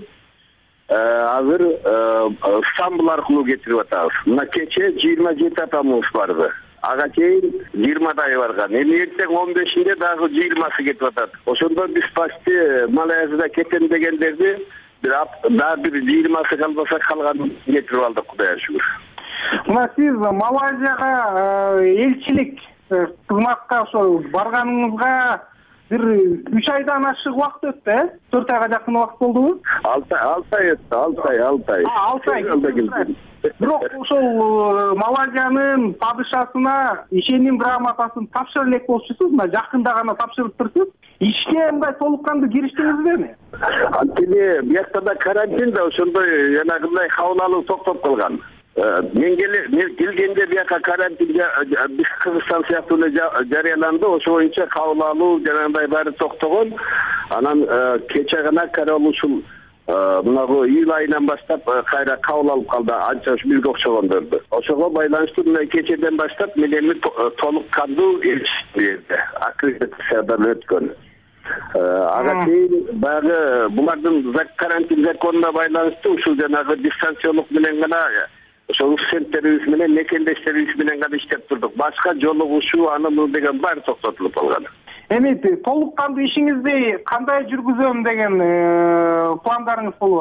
азыр Стамбул аркылуу кетирип атабыз. Мына кече жыйырма жети адамыбыз барды. Ага чейин жыйырмадай барган. Эми эртең он бешинде дагы жыйырмасы кетип атат. Ошондо биз почти Малайзияда кетем дегендерди бир дагы бир жыйырмасы калбаса калганын кетирип алдык, Кудайга шүгүр. Мына сиз Малайзияга элчилик кызматка ошо барганыңызга бир үч айдан ашык убакыт өттү, э? төрт айга жакын убакыт болдубу? алты ай өттү, алты ай, алты ай. алты ай. Бирок ошол Малайзиянын падышасына ишеним грамотасын тапшырып элек болчусуз, мына жакында гана тапшырыптырсыз. Ишке мындай толук кандуу кириштиңизби? Анткени биякта да карантин да ошондой жанагындай кабыл алуу токтоп калган. Мен келгенде бияка карантин биз Кыргызстан сыяктуу эле жарыяланды, ошо боюнча кабыл алуу жанагындай баары токтогон. Анан кече гана Карол ушул мынагу июль айынан баштап кайра кабыл алып калды, анча бизге окшогондорду. Ошого байланыштуу мына кечеден баштап мен эми толук кандуу берди, аккредитациядан өткөн. Ага чейин баягы булардын карантин законуна байланыштуу ушул жанагы дистанциялык менен гана ошол студенттерибиз менен мекендештерибиз менен гана иштеп турдук. Башка жолугушуу аны муну деген баары токтотулуп калган. Эми толук кандуу ишиңизди кандай жүргүзөм деген пландарыңыз болуп атат?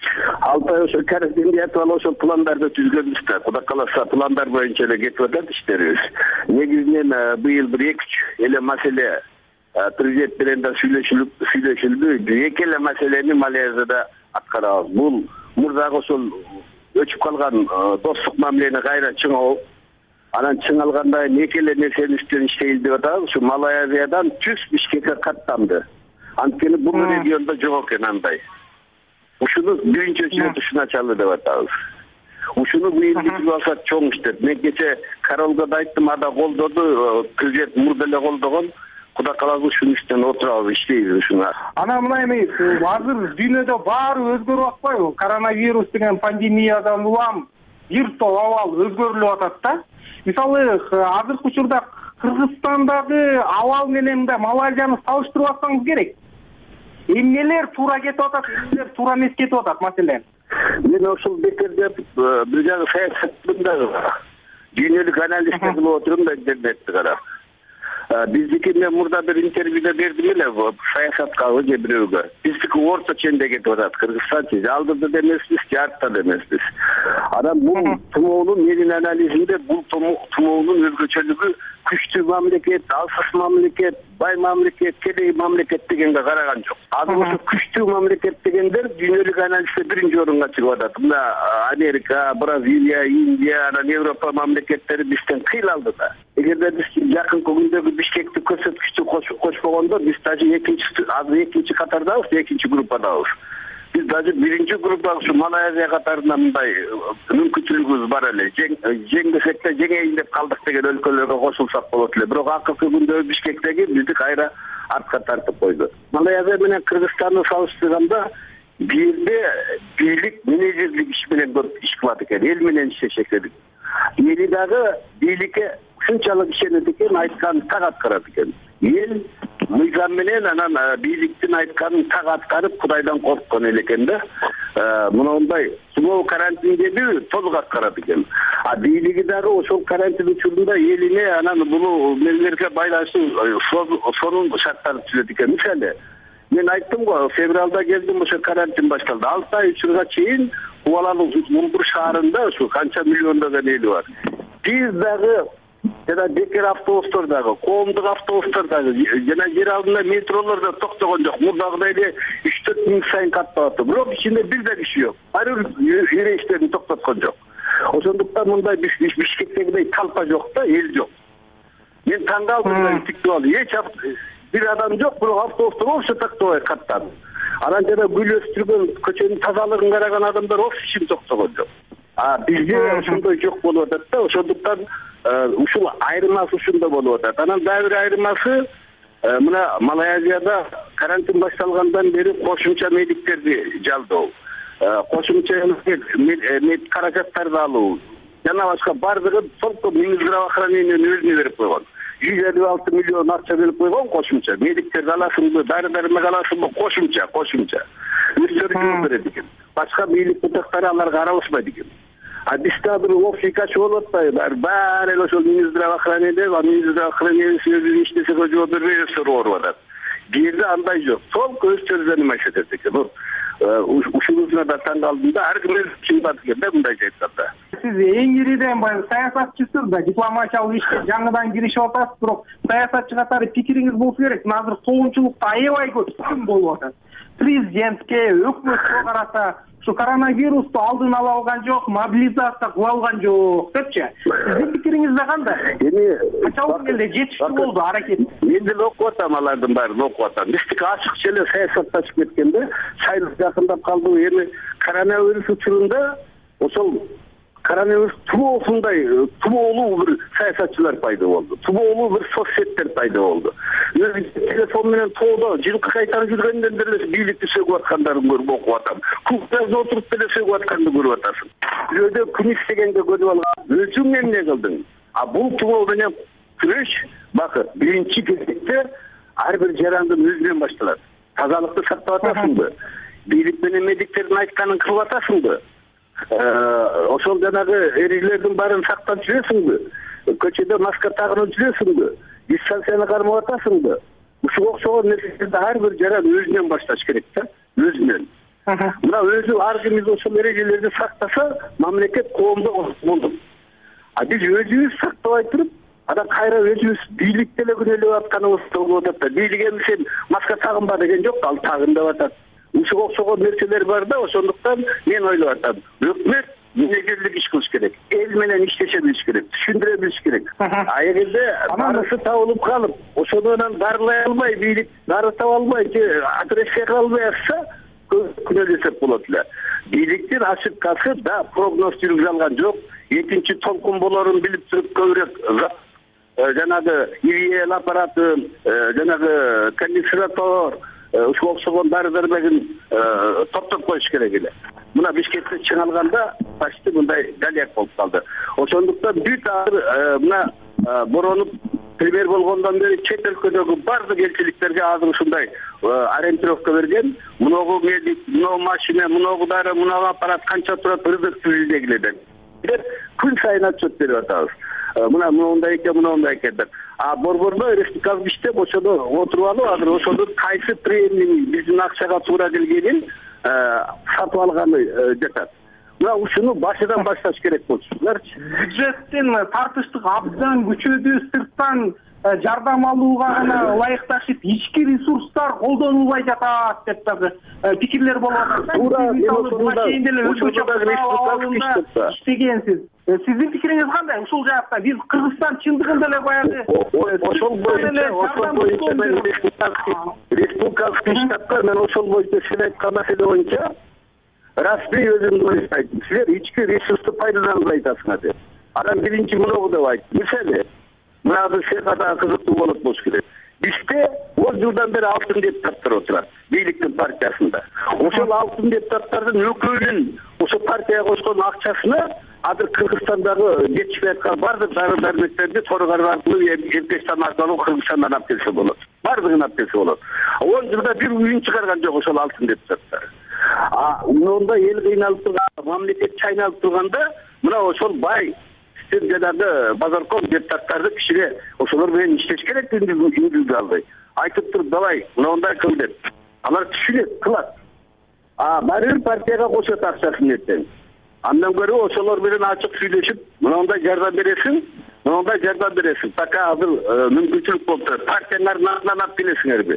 алты ай ошо карантинде ятып алып ошол пландарды түзгөнбүз да. Кудай кааласа пландар боюнча эле кетип атат иштерибиз. Негизинен быйыл бир эки үч эле маселе президент менен да сүйлөшүлүп сүйлөшүлдү. Эки эле маселени Малайзияда аткарабыз. Бул мурдагы ошол өчүп калган достук мамилени кайра чыңоо. Анан чыңалганда эки эле нерсенин үстүнөн иштейли деп атабыз. Ушу Малайзиядан түз Бишкекке каттанды. Анткени бул региондо жок экен андай. Ушуну биринчи өчүрөт ушуну ачалы деп атабыз. Ушуну быйыл бүтүп алсак чоң иштеп. Мен кече Каролго да айттым, ада колдоду, президент мурда эле колдогон. Кудай кааласа ушунун үстүнөн отурабыз, иштейбиз ушуна. Анан мына эми азыр дүйнөдө баары өзгөрүп атпайбы? Коронавирус деген пандемиядан улам виртуал абал өзгөрүлүп атат да. Мисалы, азыркы учурда Кыргызстандагы абал менен да Малайзияны салыштырып атсаңыз керек. Эмнелер туура кетип атат, эмнелер туура эмес кетип атат маселен? Мен ошол бекерде бир жагы саясаттында дүйнөлүк анализ кылып отурум да интернетти карап. Биздики мен мурда бир интервьюда бердим эле саясатка же бирөөгө. Биздики орто ченде кетип атат. Кыргызстан алдыда да эмеспиз, артта да эмеспиз. Анан бул тумоонун менин анализимде бул тумоонун өзгөчөлүгү күчтүү мамлекет, алсыз мамлекет, бай мамлекет, кедей мамлекет дегенге караган жок. Азыр ошо күчтүү мамлекет дегендер дүйнөлүк анализде биринчи орунга чыгып атат. Мына Америка, Бразилия, Индия, анан Европа мамлекеттери бизден кыйла алдыда. Эгерде биз жакынкы күндөгү Бишкекти көрсөткүчтү кошпогондо биз даже экинчи азыр экинчи катардабыз, экинчи группадабыз. Биз даже биринчи группа ушу Малайзия катарында мындай мүмкүнчүлүгүбүз бар эле. Жеңбесек да жеңейин деп калдык деген өлкөлөргө кошулсак болот эле. Бирок акыркы күндө Бишкектеги бизди кайра артка тартып койду. Малайзия менен Кыргызстанды салыштырганда бирде бийлик менеджерлик иш менен көп иш кылат экен, эл менен иштешет экен. Эли дагы бийликке ушунчалык ишенет экен, айтканын так аткарат экен. Эл мыйзам менен анан бийликтин айтканын так аткарып Кудайдан корккон эл экен да. Мындай сумоо карантиндеби толук аткарат экен. А бийлиги дагы ошол карантин учурунда элине анан бул мелерге байланыштуу сонун шарттарды түзөт экен. Мисалы, мен айттым го, февралда келдим, ошо карантин башталды. алты ай учурга чейин Кубаланын Умбур шаарында ушу канча миллиондогон эли бар. Биз дагы жана бекер автобустар дагы, коомдук автобустар дагы жана жер алдында метролор да токтогон жок. Мурдагыдай эле үч төрт мүнөт сайын каттап атат. Бирок ичинде бир да киши жок. Ар бир рейстерин токтоткон жок. Ошондуктан мындай Бишкектегидей талпа жок да, эл жок. Мен таң калдым, тиктеп алды. Эч бир адам жок, бирок автобустар вообще токтобой каттады. Анан жана гүл өстүргөн, көчөнүн тазалыгын караган адамдар вообще ишин токтогон жок. А бизде ошондой жок болуп атат да, ошондуктан ушул айырмасы ушунда болуп атат. Анан дагы бир айырмасы, мына Малайзияда карантин башталгандан бери кошумча медиктерди жалдоо, кошумча мед каражаттарды алуу жана башка бардыгы только Минздравоохранениянын өзүнө берип койгон. жүз элүү алты миллион акча берип койгон кошумча. Медиктерди аласыңбы, дары-дармек аласыңбы, кошумча, кошумча. Өздөрү жооп берет экен. Башка бийлик бутактары аларга аралашпайт экен. А бизде бир общий качы болуп атпайбы? Баары эле ошол Минздравоохранение, Минздравоохранениянын өзү иштесе жооп бербей өздөрү ооруп атат. Бул жерде андай жок. Только өздөрү заниматься этет экен. Ушунусуна да таң калдым да, ар ким өзүнчө бар экен да мындай айтканда. Сиз эң ириден баягы саясатчысыз да, дипломатиялык ишке жаңыдан киришип атасыз, бирок саясатчы катары пикириңиз болсо керек. Азыр коомчулукта аябай көп сын болуп атат. Президентке, өкмөткө карата ушу коронавирусту алдын ала алган жок, мобилизация кыла алган жок депчи. Сиздин пикириңизде кандай? Эми качалык эле жетиштүү болду аракет. Мен деле окуп атам, алардын баарын окуп атам. Биздики ачыкча эле саясатташып кеткенде, шайлык жакындап калды. Эми коронавирус учурунда ошол коронавирус тумоосундай тумоолуу бир саясатчылар пайда болду. Тумоолуу бир соцсеттер пайда болду. Телефон менен тоодо жылкы кайтарып жүргөндөн деле бийликти сөгүп аткандарын көрүп окуп атам. Клубда отуруп деле сөгүп атканды көрүп атасың. Бирөөдө күн иштегенге көрүп алган. Өзүң эмне кылдың? А бул тумоо менен күрөш бакыт биринчи кезекте ар бир жарандын өзүнөн башталат. Тазалыкты сактап атасыңбы? Бийлик менен медиктердин айтканын кылып атасыңбы? Ошол жанагы эрежелердин баарын сактап жүрөсүңбү? Көчөдө маска тагынып жүрөсүңбү? Дистанцияны кармап атасыңбы? Ушуга окшогон нерселерди ар бир жаран өзүнөн башташ керек да, өзүнөн. мына өзү ар кимиз ошол эрежелерди сактаса мамлекет коомдо болот. А биз өзүбүз сактабай туруп анан кайра өзүбүз бийликти эле күнөөлөп атканыбыз болуп атат да. Бийлик эми сен маска тагынба деген жок, ал тагын деп атат. Ушуга окшогон нерселер бар да, ошондуктан мен ойлоп атам, өкмөт менежерлик иш кылыш керек, эл менен иштеше билиш керек, түшүндүрө билиш керек. А эгерде дарысы табылып калып, ошону анан дарылай албай, бийлик дары таба албай же операция кыла албай атса, күнөөлөсөк болот эле. Бийликтин ошибкасы да прогноз жүргүзө алган жок. Экинчи толкун болорун билип туруп көбүрөөк жанагы ИВЛ аппараты, жанагы кондиционер, ушуга окшогон дары дармегин топтоп коюш керек эле. Мына Бишкекте чыңалганда почти мындай галияк болуп калды. Ошондуктан бүт азыр мына боронуп премьер болгондон бери чет өлкөдөгү бардык элчиликтерге азыр ушундай ориентировка берген. Муногу медик, муногу машина, муногу дары, муногу аппарат канча турат, ырдык түзүлдегиле деп. Күн сайын отчет берип атабыз. Мына мындай экен, мындай экен деп. А борбордо республикалык иштеп ошону отуруп алып, азыр ошону кайсы премияны биздин акчага туура келгенин сатып алганы жатат. Мына ушуну башыдан башташ керек болчуларчы. Бюджеттин тартыштык абдан күчөдү, сырттан жардам алууга гана ылайыкташып, ички ресурстар колдонулбай жатат деп дагы пикирлер болуп атат. Туура, иштегенсиз. Сиздин пикириңиз кандай ушул жакта? Биз Кыргызстан чындыгында эле баягы ошол боюнча республикалык штабка мен ошол боюнча сиз айткан маселе боюнча расмий өзүмдүн оюмду айттым. Силер ички ресурсту пайдаланбай атасыңар деп. Анан биринчи мыногу деп айттым. Мисалы, мына сен ката кызыктуу болот болуш керек. Бизде он жылдан бери алтын депутаттар отурат бийликтин партиясында. Ошол алтын депутаттардын өкүлүнүн ошо партияга кошкон акчасына азыр Кыргызстандагы жетишпей аткан бардык дары дармектерди торгар аркылуу Эркечтан аркылуу Кыргызстандан алып келсе болот. Бардыгын алып келсе болот. он жылда бир уюн чыгарган жок ошол алтын депутаттар. А мында эл кыйналып турганда, мамлекет чайналып турганда, мына ошол бай сиз жанагы базарком депутаттарды кичине ошолор менен иштеш керек индивидуалдуу. Айтып туруп, давай, мындай кыл деп. Алар түшүнөт, кылат. А баары партияга кошот акчасын эртең. Андан көрө ошолор менен ачык сүйлөшүп, мындай жардам бересиң, мындай жардам бересиң. Така азыр мүмкүнчүлүк болуп турат. Партияңардын атынан алып келесиңерби?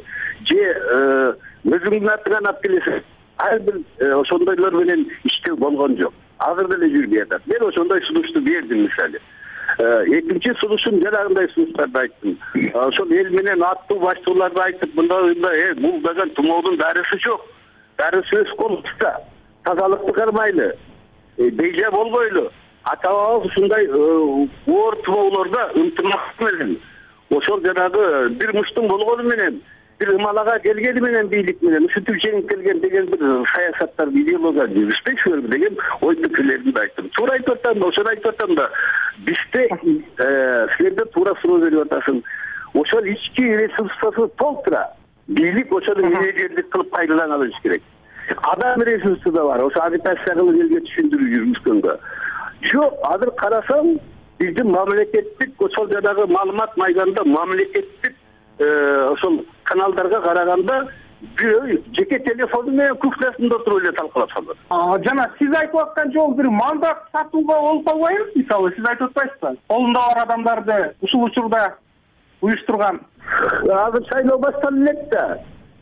Же өзүңдүн атыңан алып келесиң? Ар бир ошондойлор менен иштөө болгон жок. Азыр деле жүрбөй атат. Мен ошондой сунушту бердим мисалы. Экинчи сунушум жанагындай сунуштарды айттым. Ошол эл менен аттуу баштууларды айтып, мындай мындай, бул деген тумоодун дарысы жок. Дарысы өз колубузда. Тазалыкты кармайлы. Бейжа болбойлу. Ата-бабабыз ушундай оор тумоолордо ынтымак менен, ошол жанагы бир муштун болгону менен, бир ымалага келгени менен бийлик менен ушинтип жеңип келген деген бир саясаттар, идеология жүрүшпөйсүбү деген ой пикирлерди айттым. Туура айтып атам да, ошону айтып атам да. Бизде силерде туура суроо берип атасың. Ошол ички ресурстарды толтура. Бийлик ошону менежерлик кылып пайдалана алыш керек. Адам ресурсу да бар. Ошо агитация кылып элге түшүндүрүү жүргүзгөнгө. Жок, азыр карасаң, биздин мамлекеттик ошол жанагы маалымат майданында мамлекеттик ошол каналдарга караганда бирөө жеке телефону менен кухнясында отуруп эле талкалап салат. Жана сиз айтып аткан жол бир мандат сатууга болуп калбайбы? Мисалы, сиз айтып атпайсызбы? Колунда бар адамдарды ушул учурда уюштурган. Азыр шайлоо башталып элек да.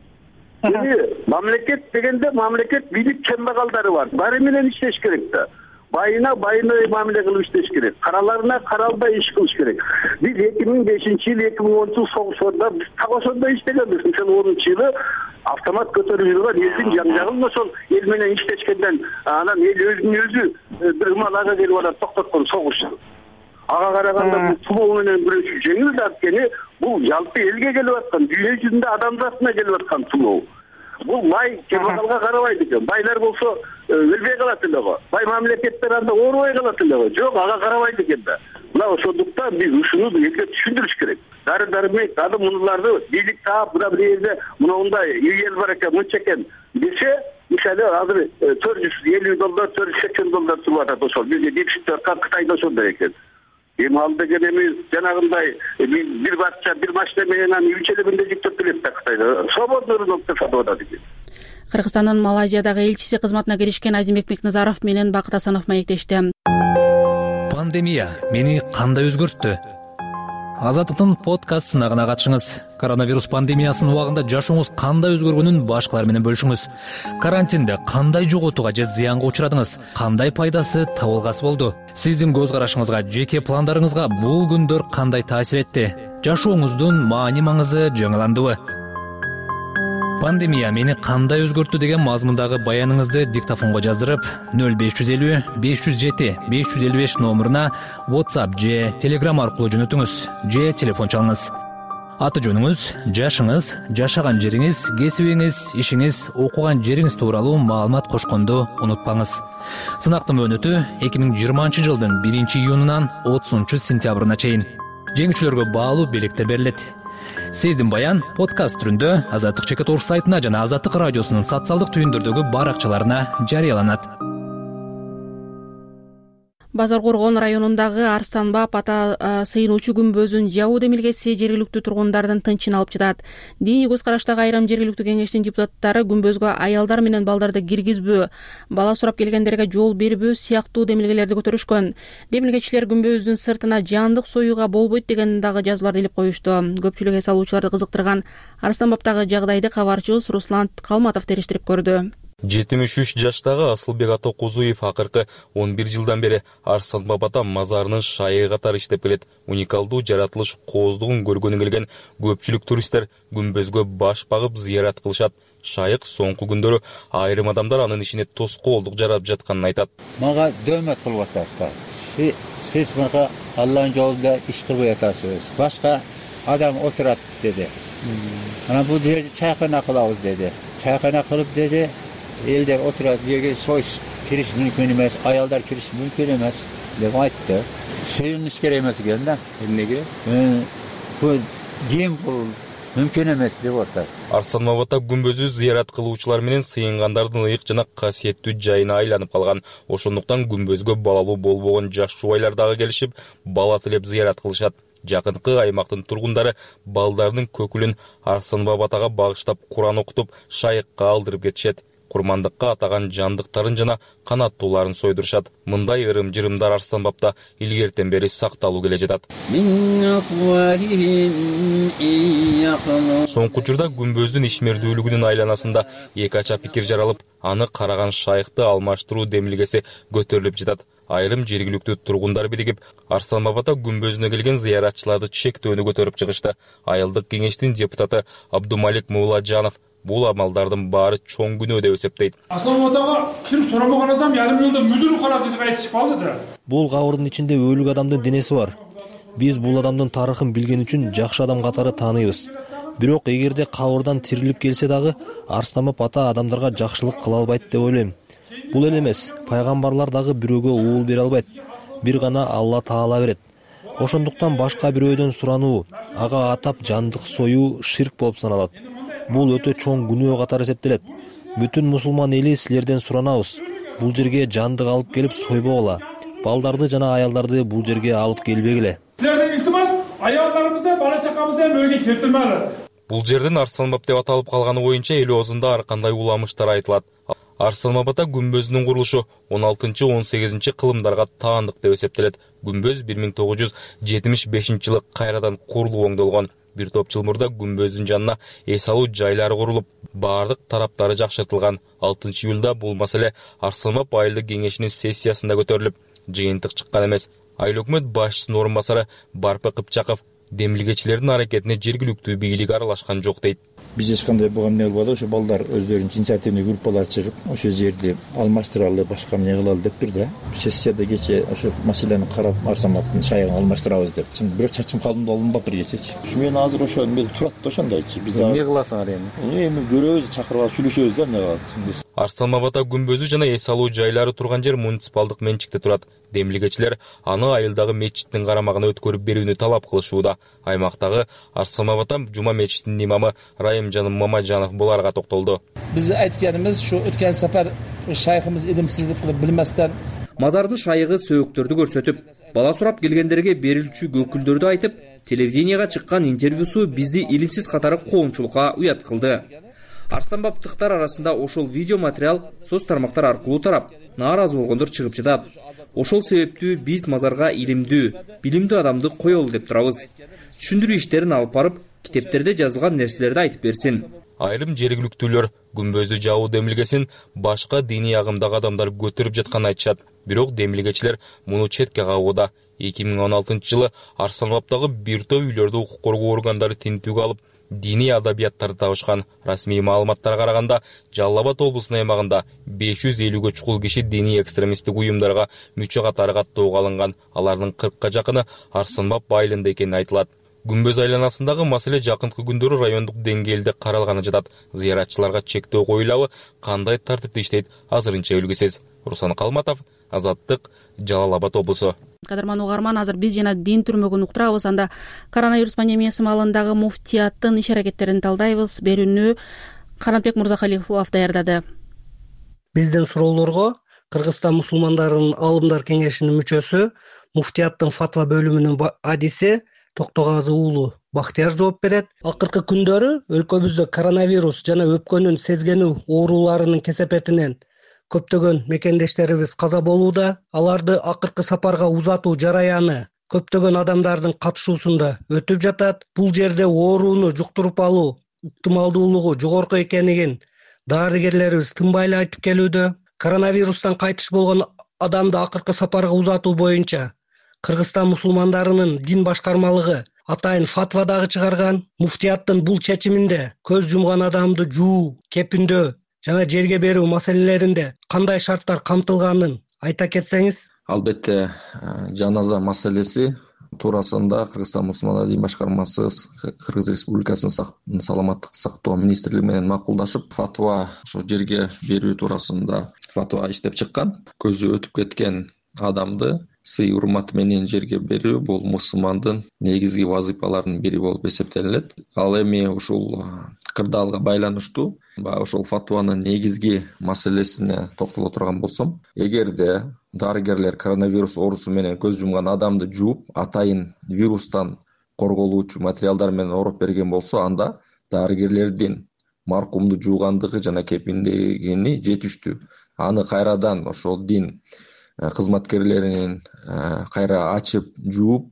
Мамлекет дегенде мамлекет бийлик чембагалдары бар. Баары менен иштеш керек да. Байына байына мамиле кылып иштеш керек. Караларына каралдай иш кылыш керек. Биз эки миң бешинчи жыл, эки миң онунчу жыл согушканда биз так ошондо иштегенбиз. Мисалы онунчу жылы автомат көтөрүп жүргөн элдин жан-жагын ошол эл менен иштешкенден анан эл өзүн өзү бир ымалага келип алып токтоткон согуш. Ага караганда бул тумоо менен күрөшүү жеңил да, анткени бул жалпы элге келип аткан, дүйнө жүзүндө адам затына келип аткан тумоо. Бул бай кембагалга карабайт экен. Байлар болсо өлбөй калат эле го. Бай мамлекеттер анда оорубай калат эле го. Жок, ага карабайт экен да. Мына ошондуктан биз ушуну элге түшүндүрүш керек. Дары дармек, аны мунуларды бийлик таап, мына бир жерде мындай үйел бар экен, мынча экен десе, мисалы азыр төрт жүз элүү доллар, төрт жүз сексен доллар туруп атат ошол. Бизде жетимиш төрт Кытайда ошондой экен. Эми ал деген эми жанагындай бир бакча, бир машина менен аны үч эле күндө жүктөп келет да Кытайда. Свободный рынокто сатып атат экен. Кыргызстандын Малайзиядагы элчиси кызматына киришкен Азимбек Мекназаров менен Бакыт Асанов маектешти. Пандемия мени кандай өзгөрттү? Азаттыктын подкаст сынагына катышыңыз. Коронавирус пандемиясынын убагында жашооңуз кандай өзгөргөнүн башкалар менен бөлүшүңүз. Карантинде кандай жоготууга же зыянга учурадыңыз? Кандай пайдасы, табылгасы болду? Сиздин көз карашыңызга, жеке пландарыңызга бул күндөр кандай таасир этти? Жашооңуздун маани маңызы жаңыландыбы? Пандемия мени кандай өзгөрттү деген мазмундагы баяныңызды диктофонго жаздырып нөл беш жүз элүү беш жүз жети беш жүз элүү беш номуруна WhatsApp же Telegram аркылуу жөнөтүңүз же телефон чалыңыз. Аты жөнүңүз, жашыңыз, жашаган жериңиз, кесибиңиз, ишиңиз, окуган жериңиз тууралуу маалымат кошконду унутпаңыз. Сынактын мөөнөтү эки миң жыйырманчы жылдын биринчи июнунан отузунчу сентябрына чейин. Жеңүүчүлөргө баалуу белектер берилет. Сиздин баян подкаст түрүндө Азаттык чекит орг сайтына жана Азаттык радиосунун социалдык түйүндөрдөгү баракчаларына жарыяланат. Базар Коргон районундагы Арстанбап ата сыйынуучу күмбөзүн жабуу демилгеси жергиликтүү тургундардын тынчын алып жатат. Диний көз караштагы айрым жергиликтүү кеңештин депутаттары күмбөзгө аялдар менен балдарды киргизбөө, бала сурап келгендерге жол бербөө сыяктуу демилгелерди көтөрүшкөн. Демилгечилер күмбөздүн сыртына жандык союуга болбойт деген дагы жазууларды илип коюшту. Көпчүлүк эс алуучуларды кызыктырган Арстанбаптагы жагдайды кабарчыбыз Руслан Калматов териштирип көрдү. жетимиш үч жаштагы Асылбек Атокузуев акыркы он бир жылдан бери Арстанбап ата мазарынын шайыгы катары иштеп келет. Уникалдуу жаратылыш кооздугун көргөнү келген көпчүлүк туристтер күмбөзгө баш багып зыярат кылышат. Шайык соңку күндөрү айрым адамдар анын ишине тоскоолдук жарап жатканын айтат. Мага дөмөт кылып атат да. Сиз мага Алланын жолунда иш кылбай атасыз. Башка адам отурат деди. Анан бул жерде чайкана кылабыз деди. Чайкана кылып деди. Элдер отурат, жерге сойш кириш мүмкүн эмес, аялдар кириш мүмкүн эмес деп айтты. Сыйыныш керек эмес экен да. Эмнеге? Бул ким бул мүмкүн эмес деп атат. Арстанбапта күмбөзү зыярат кылуучулар менен сыйынгандардын ыйык жана касиеттүү жайына айланып калган. Ошондуктан күмбөзгө балалуу болбогон жаш жубайлар дагы келишип, бала тилеп зыярат кылышат. Жакынкы аймактын тургундары балдарынын көкүлүн Арстанбап атага багыштап Куран окутуп, шайыкка алдырып кетишет. Курмандыкка атаган жандыктарын жана канаттууларын сойдурушат. Мындай ырым-жырымдар Арстанбапта илгертен бери сакталуу келе жатат. Соңку учурда күмбөздүн ишмердүүлүгүнүн айланасында эки ача пикир жаралып, аны караган шайыкты алмаштыруу демилгеси көтөрүлүп жатат. Айрым жергиликтүү тургундар биригип, Арстанбап ата күмбөзүнө келген зыяратчыларды чектөөнү көтөрүп чыгышты. Айылдык кеңештин депутаты Абдумалик Мууладжанов бул амалдардын баары чоң күнөө деп эсептейт. Арстанбап атага кирип сурамаган адам ярым жылда мүдүрү карады деп айтышып калды да. Бул кабырдын ичинде өлүк адамдын денеси бар. Биз бул адамдын тарыхын билген үчүн жакшы адам катары тааныйбыз. Бирок эгерде кабырдан тирилип келсе дагы Арстанбап ата адамдарга жакшылык кыла албайт деп ойлойм. Бул эле эмес, пайгамбарлар дагы бирөөгө уул бере албайт. Бир гана Алла Таала берет. Ошондуктан башка бирөөдөн сурануу, ага атап жандык союу ширк болуп саналат. Бул өтө чоң күнөө катары эсептелет. Бүтүн мусулман эли силерден суранабыз. Бул жерге жандык алып келип сойбогула. Балдарды жана аялдарды бул жерге алып келбегиле. Силерден илтимас, аялдарыбызды, бала чакабызды өйгө келтирмели. Бул жерден Арстанбап деп аталып калганы боюнча эл оозунда ар кандай уламыштар айтылат. Арстанбап ата күмбөзүнүн курулушу он алтынчы он сегизинчи кылымдарга таандык деп эсептелет. Күмбөз бир миң тогуз жүз жетимиш бешинчи жылы кайрадан курулуп оңдолгон. Бир топ жыл мурда күмбөздүн жанына эс алуу жайлары курулуп, бардык тараптары жакшыртылган. алтынчы июлда бул маселе Арстанбап айылдык кеңешинин сессиясында көтөрүлүп, жыйынтык чыккан эмес. Айыл өкмөт башчысынын орун басары Барпы Кыпчаков демилгечилердин аракетине жергиликтүү бийлик аралашкан жок дейт. Биз эч кандай буга эмне кылбадык, ошо балдар өздөрүнүн инициативный группалар чыгып, ошо жерди алмаштыралы, башка эмне кылалы дептир да. Сессияда кече ошо маселени карап, Арстанбаптын шайыгын алмаштырабыз деп. Бирок чачым калдымды алынбаптыр кечечи. Ушу мен азыр ошо эме турат да ошондойчу. Биз эмне кыласыңар эми? Эми көрөбүз, чакырып алып сүйлөшөбүз да эмне кылат. Арстанбап ата күмбөзү жана эс алуу жайлары турган жер муниципалдык менчикте турат. Демилгечилер аны айылдагы мечиттин карамагына өткөрүп берүүнү талап кылышууда. Аймактагы Арстанбап ата жума мечитинин имамы Райымжан Мамажанов буларга токтолду. Биз айтканыбыз ушу өткөн сапар шайхымыз илимсиздик кылып билместен мазардын шайыгы сөөктөрдү көрсөтүп, бала сурап келгендерге берилчү көкүлдөрдү айтып, телевиденияга чыккан интервьюсу бизди илимсиз катары коомчулукка уят кылды. Арстанбаптыктар арасында ошол видео материал соц тармактар аркылуу тарап, нааразы болгондор чыгып жатат. Ошол себептүү биз мазарга илимдүү, билимдүү адамды коелу деп турабыз. Түшүндүрүү иштерин алып барып, китептерде жазылган нерселерди айтып берсин. Айрым жергиликтүүлөр күмбөздү жабуу демилгесин башка диний агымдагы адамдар көтөрүп жатканын айтышат. Бирок демилгечилер муну четке кагууда. эки миң он алтынчы жылы Арстанбаптагы бир топ үйлөрдү укук коргоо органдары тинтүүгө алып, диний адабияттарды табышкан. Расмий маалыматтарга караганда, Жалал Абад облусунун аймагында беш жүз элүүгө чукул киши диний экстремисттик уюмдарга мүчө катары каттоого алынган. Алардын кыркка жакыны Арстанбап айылында экени айтылат. Күмбөз айланасындагы маселе жакынкы күндөрү райондук деңгээлде каралганы жатат. Зыяратчыларга чектөө коюлабы, кандай тартипте иштейт, азырынча белгисиз. Руслан Калматов, Азаттык, Жалал Абад облусу. Кадырман угарман, азыр биз жана дин түрмөгүн уктурабыз. Анда коронавирус пандемиясы маалындагы муфтияттын иш-аракеттерин талдайбыз. Берүүнү Канатбек Мырзахалилов даярдады. Биздин суроолорго Кыргызстан мусулмандарынын алымдар кеңешинин мүчөсү, муфтияттын фатва бөлүмүнүн адиси Токтогазы уулу Бактияр жооп берет. Акыркы күндөрү өлкөбүздө коронавирус жана өпкөнүн сезгенүү ооруларынын кесепетинен көптөгөн мекендештерибиз каза болууда. Аларды акыркы сапарга узатуу жараяны көптөгөн адамдардын катышуусунда өтүп жатат. Бул жерде ооруну жуктуруп алуу ыктымалдуулугу жогорку экенин дарыгерлерибиз тынбай айтып келүүдө. Коронавирустан кайтыш болгон адамды акыркы сапарга узатуу боюнча Кыргызстан мусулмандарынын дин башкармалыгы атайын фатва дагы чыгарган. Муфтияттын бул чечиминде көз жумган адамды жуу, кепиндөө жана жерге берүү маселелеринде кандай шарттар камтылганын айта кетсеңиз. Албетте, жаназа маселеси туурасында Кыргызстан мусулмандар дин башкармасы Кыргыз Республикасынын саламаттык сактоо министрлиги менен макулдашып, фатва ошо жерге берүү туурасында фатва иштеп чыккан. Көзү өтүп кеткен адамды сый урмат менен жерге берүү бул мусулмандын негизги вазыйфаларынын бири болуп эсептелет. Ал эми ушул кырдаалга байланыштуу ошол фатванын негизги маселесине токтоло турган болсом, эгерде дарыгерлер коронавирус оорусу менен көз жумган адамды жууп, атайын вирустан корголуучу материалдар менен ороп берген болсо, анда дарыгерлердин маркумду жуугандыгы жана кепиндегени жетиштүү. Аны кайрадан ошол дин кызматкерлеринин кайра ачып жууп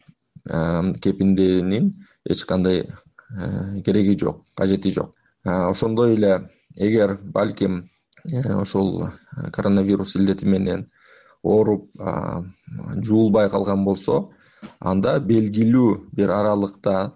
кепинденин эч кандай кереги жок, кажети жок. Ошондой эле эгер балким ошол коронавирус илдети менен ооруп жуулбай калган болсо, анда белгилүү бир аралыкта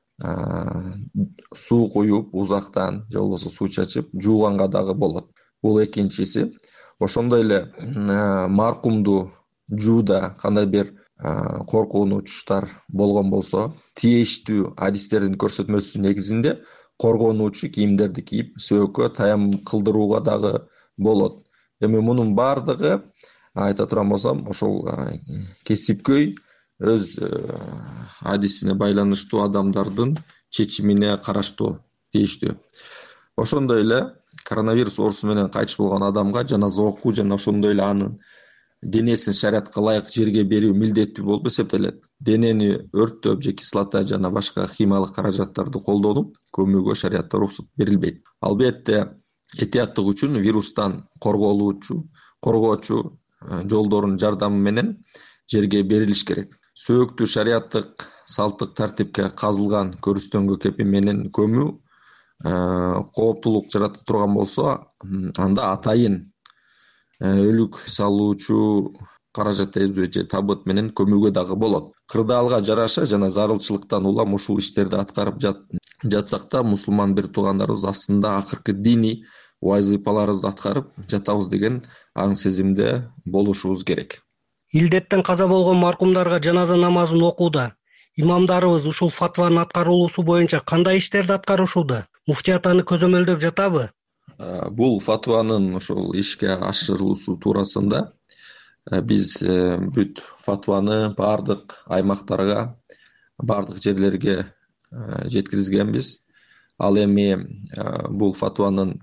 суу куюп узактан же болбосо суу чачып жууганга дагы болот. Бул экинчиси. Ошондой эле маркумду жууда кандай бир коркунучтар болгон болсо, тийиштүү адистердин көрсөтмөсү негизинде коргонуучу кийимдерди кийип, сөөгкө таям кылдырууга дагы болот. Эми мунун баардыгы айта турган болсом, ошол кесипкөй өз адисине байланыштуу адамдардын чечимине караштуу, тийиштүү. Ошондой эле коронавирус оорусу менен кайтыш болгон адамга жаназа окуу жана ошондой эле анын денесин шариатка ылайык жерге берүү милдеттүү болуп эсептелет. Денени өрттөп же кислота жана башка химиялык каражаттарды колдонуп көмүүгө шариатта уруксат берилбейт. Албетте, этияттык үчүн вирустан корголуучу, коргоочу жолдордун жардамы менен жерге берилиш керек. Сөөктү шариаттык салттык тартипке казылган көрүстөнгө кепин менен көмүү кооптулук жарата турган болсо, анда атайын өлүк салуучу каражат же табыт менен көмүүгө дагы болот. Кырдаалга жараша жана зарылчылыктан улам ушул иштерди аткарып жатсак да, мусулман бир туугандарыбыз астында акыркы диний вазыйфаларыбызды аткарып жатабыз деген аң сезимде болушубуз керек. Илдеттен каза болгон маркумдарга жаназа намазын окууда имамдарыбыз ушул фатванын аткарылуусу боюнча кандай иштерди аткарышууда? Муфтият аны көзөмөлдөп жатабы? Бул фатванын ошол ишке ашырылуусу туурасында биз бүт фатваны бардык аймактарга, бардык жерлерге жеткиризгенбиз. Ал эми бул фатванын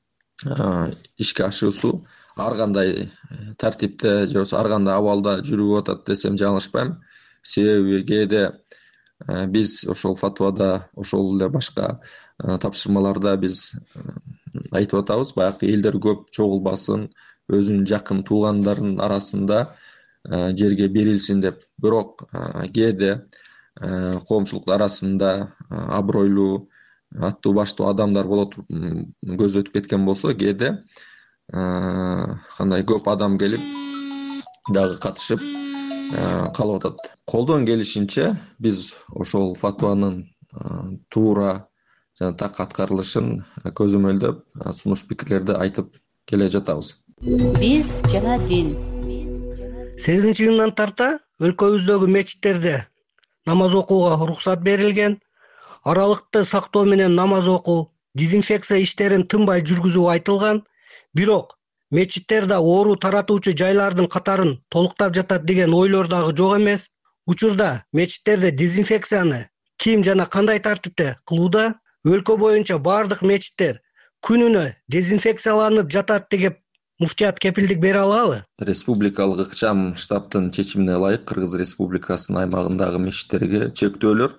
ишке ашуусу ар кандай тартипте же болбосо ар кандай абалда жүрүп атат десем жаңылышпайм. Себеби кээде биз ошол фатвада, ошол эле башка тапшырмаларда биз айтып атабыз, баягы элдер көп чогулбасын, өзүнүн жакын туугандарынын арасында жерге берилсин деп. Бирок кээде коомчулук арасында абройлуу, аттуу баштуу адамдар боло туруп көз өтүп кеткен болсо, кээде кандай көп адам келип дагы катышып калып атат. Колдон келишинче биз ошол фатванын туура жана так аткарылышын көзөмөлдөп, сунуш пикирлерди айтып келе жатабыз. Биз жана дин. сегизинчи июндан тарта өлкөбүздөгү мечиттерде намаз окууга уруксат берилген. Аралыкты сактоо менен намаз окуу, дезинфекция иштерин тынбай жүргүзүү айтылган. Бирок мечиттерде оору таратуучу жайлардын катарын толуктап жатат деген ойлор дагы жок эмес. Учурда мечиттерде дезинфекцияны ким жана кандай тартипте кылууда? Өлкө боюнча бардык мечиттер күнүнө дезинфекцияланып жатат деп муфтият кепилдик бере алабы? Республикалык ыкчам штабтын чечимине ылайык Кыргыз Республикасынын аймагындагы мечиттерге чектөөлөр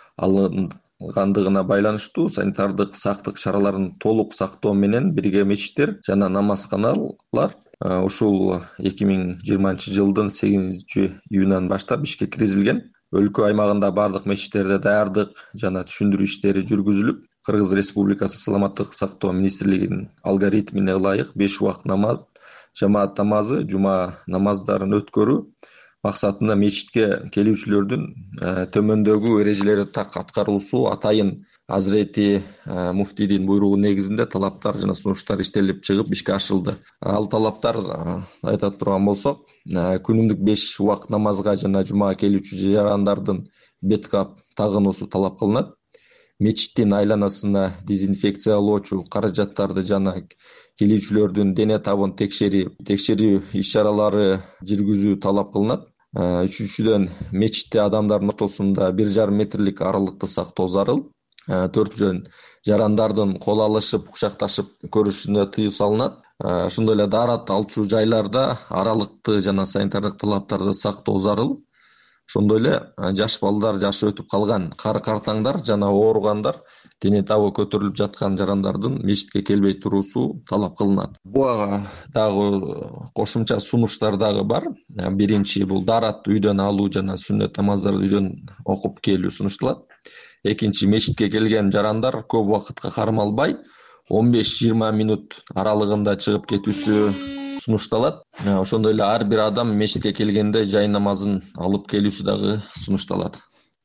алынгандыгына байланыштуу санитардык сактык чараларын толук сактоо менен бирге мечиттер жана намазканалар ушул эки миң жыйырманчы жылдын сегизинчи июндан баштап ишке киргизилген. Өлкө аймагында бардык мечиттерде даярдык жана түшүндүрүү иштери жүргүзүлүп, Кыргыз Республикасы Саламаттык сактоо министрлигинин алгоритмине ылайык беш убакыт намаз, жамаат намазы, жума намаздарын өткөрүү максатында мечитке келүүчүлөрдүн төмөндөгү эрежелери так аткарылуусу атайын Азирети муфтийдин буйругу негизинде талаптар жана сунуштар иштелип чыгып ишке ашырылды. Ал талаптар айта турган болсок, күнүмдүк беш убакыт намазга жана жумага келүүчү жарандардын бет кап тагынуусу талап кылынат. Мечиттин айланасына дезинфекциялоочу каражаттарды жана келүүчүлөрдүн дене табын текшерип, текшерүү иш-чаралары жүргүзүү талап кылынат. Үчүнчүдөн, мечитте адамдардын ортосунда бир жарым метрлик аралыкты сактоо зарыл. Төртүнчүдөн, жарандардын кол алышып, кучакташып көрүшүнө тыюу салынат. Ошондой эле даарат алчу жайларда аралыкты жана санитардык талаптарды сактоо зарыл. Ошондой эле жаш балдар, жашы өтүп калган кары картаңдар жана ооругандар, дене табы көтөрүлүп жаткан жарандардын мечитке келбей туруусу талап кылынат. Буга дагы кошумча сунуштар дагы бар. Биринчи бул даарат үйдөн алуу жана сүннөт намаздарды үйдөн окуп келүү сунушталат. Экинчи, мечитке келген жарандар көп убакытка кармалбай он беш жыйырма минут аралыгында чыгып кетүүсү сунушталат. Ошондой эле ар бир адам мечитке келгенде жай намазын алып келүүсү дагы сунушталат.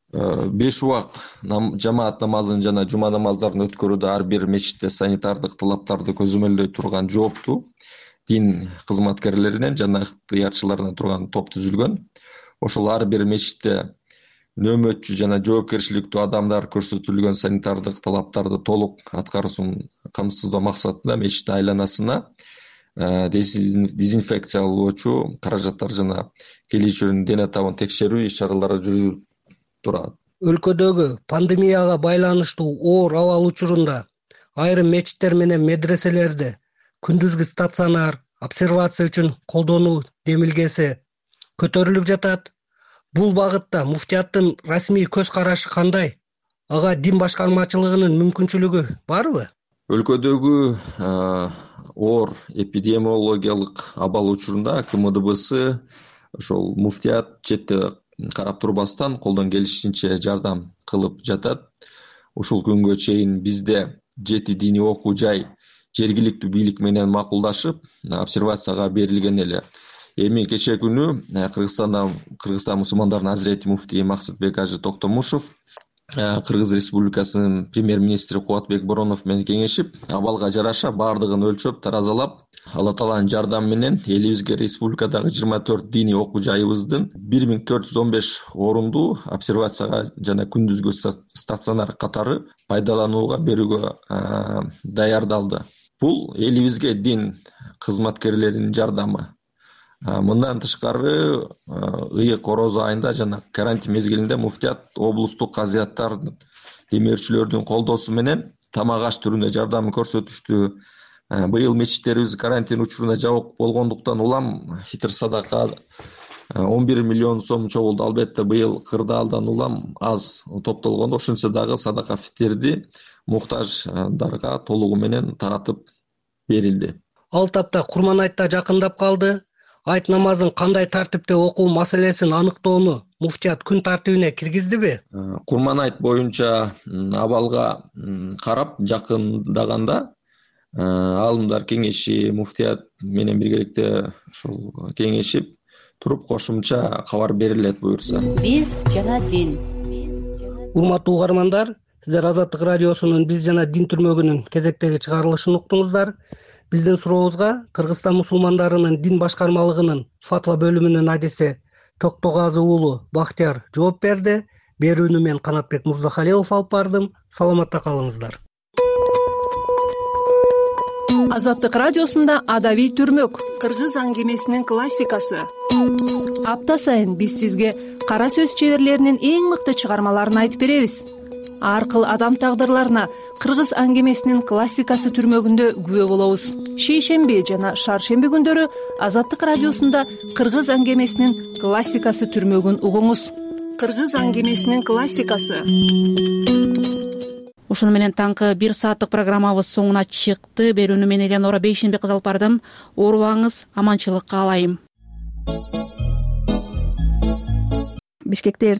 беш убакыт жамаат намазын жана жума намаздарын өткөрүүдө ар бир мечитте санитардык талаптарды көзөмөлдөй турган жооптуу дин кызматкерлеринен жана ыктыярчыларынан турган топ түзүлгөн. Ошол ар бир мечитте нөөмөтчү жана жоопкерчиликтүү адамдар көрсөтүлгөн санитардык талаптарды толук аткаруусун камсыздоо максатында мечит айланасына дезинфекциялоочу каражаттар жана келүүчүлөрдүн дене табын текшерүү иш-чаралары жүрүлүп турат. Өлкөдөгү пандемияга байланыштуу оор абал учурунда айрым мечиттер менен медреселерди күндүзгү стационар обсервация үчүн колдонуу демилгеси көтөрүлүп жатат. Бул багытта муфтияттын расмий көз карашы кандай? Ага дин башкармачылыгынын мүмкүнчүлүгү барбы? Өлкөдөгү оор эпидемиологиялык абал учурунда К М Д Б С ошол муфтият четте карап турбастан колдон келишинче жардам кылып жатат. Ушул күнгө чейин бизде жети диний окуу жай жергиликтүү бийлик менен макулдашып, обсервацияга берилген эле. Эми кечээ күнү Кыргызстанда Кыргызстан мусулмандарынын Азирети муфтии Максытбек Ажы Токтомушев Кыргыз Республикасынын премьер-министри Кубатбек Боронов менен кеңешип, абалга жараша бардыгын өлчөп, таразалап, Алла Тааланын жардамы менен элибизге республикадагы жыйырма төрт диний окуу жайыбыздын бир миң төрт жүз он беш орундуу обсервацияга жана күндүзгү стационар катары пайдаланууга берүүгө даярдалды. Бул элибизге дин кызматкерлеринин жардамы. Мындан тышкары ыйык орозо айында жана карантин мезгилинде муфтият облустук казыяттардын демөөрчүлөрдүн колдоосу менен тамак аш түрүндө жардам көрсөтүштү. Быйыл мечиттерибиз карантин учурунда жабык болгондуктан улам фитр садака он бир миллион сом чогулду. Албетте быйыл кырдаалдан улам аз топтолгондо ошентсе дагы садака фитрди муктаждарга толугу менен таратып берилди. Ал тапта Курман айт да жакындап калды. Айт намазын кандай тартипте окуу маселесин аныктоону муфтият күн тартибине киргиздиби? Курман айт боюнча абалга карап жакындаганда Аалымдар кеңеши муфтият менен биргеликте ушул кеңешип туруп кошумча кабар берилет буюрса. Биз жана дин. Урматтуу угармандар, сиздер Азаттык радиосунун Биз жана дин түрмөгүнүн кезектеги чыгарылышын уктуңуздар. Биздин сурообузга Кыргызстан мусулмандарынын дин башкармалыгынын фатва бөлүмүнүн адиси Токтогазы уулу Бактияр жооп берди. Берүүнү мен Канатбек Мурзахалилов алып бардым. Саламатта калыңыздар. Азаттык радиосунда Адабий түрмөк, кыргыз аңгемесинин классикасы. Апта сайын биз сизге кара сөз чеберлеринин эң мыкты чыгармаларын айтып беребиз. Ар кыл адам тагдырларына кыргыз аңгемесинин классикасы түрмөгүндө күбө болобуз. Шейшемби жана шаршемби күндөрү Азаттык радиосунда кыргыз аңгемесинин классикасы түрмөгүн угуңуз. Кыргыз аңгемесинин классикасы. Ушуну менен таңкы бир сааттык программабыз соңуна чыкты. Берүүнү мен Элеонора Бейшенбек алып бардым. Оорубаңыз, аманчылык каалайм. Бишкекте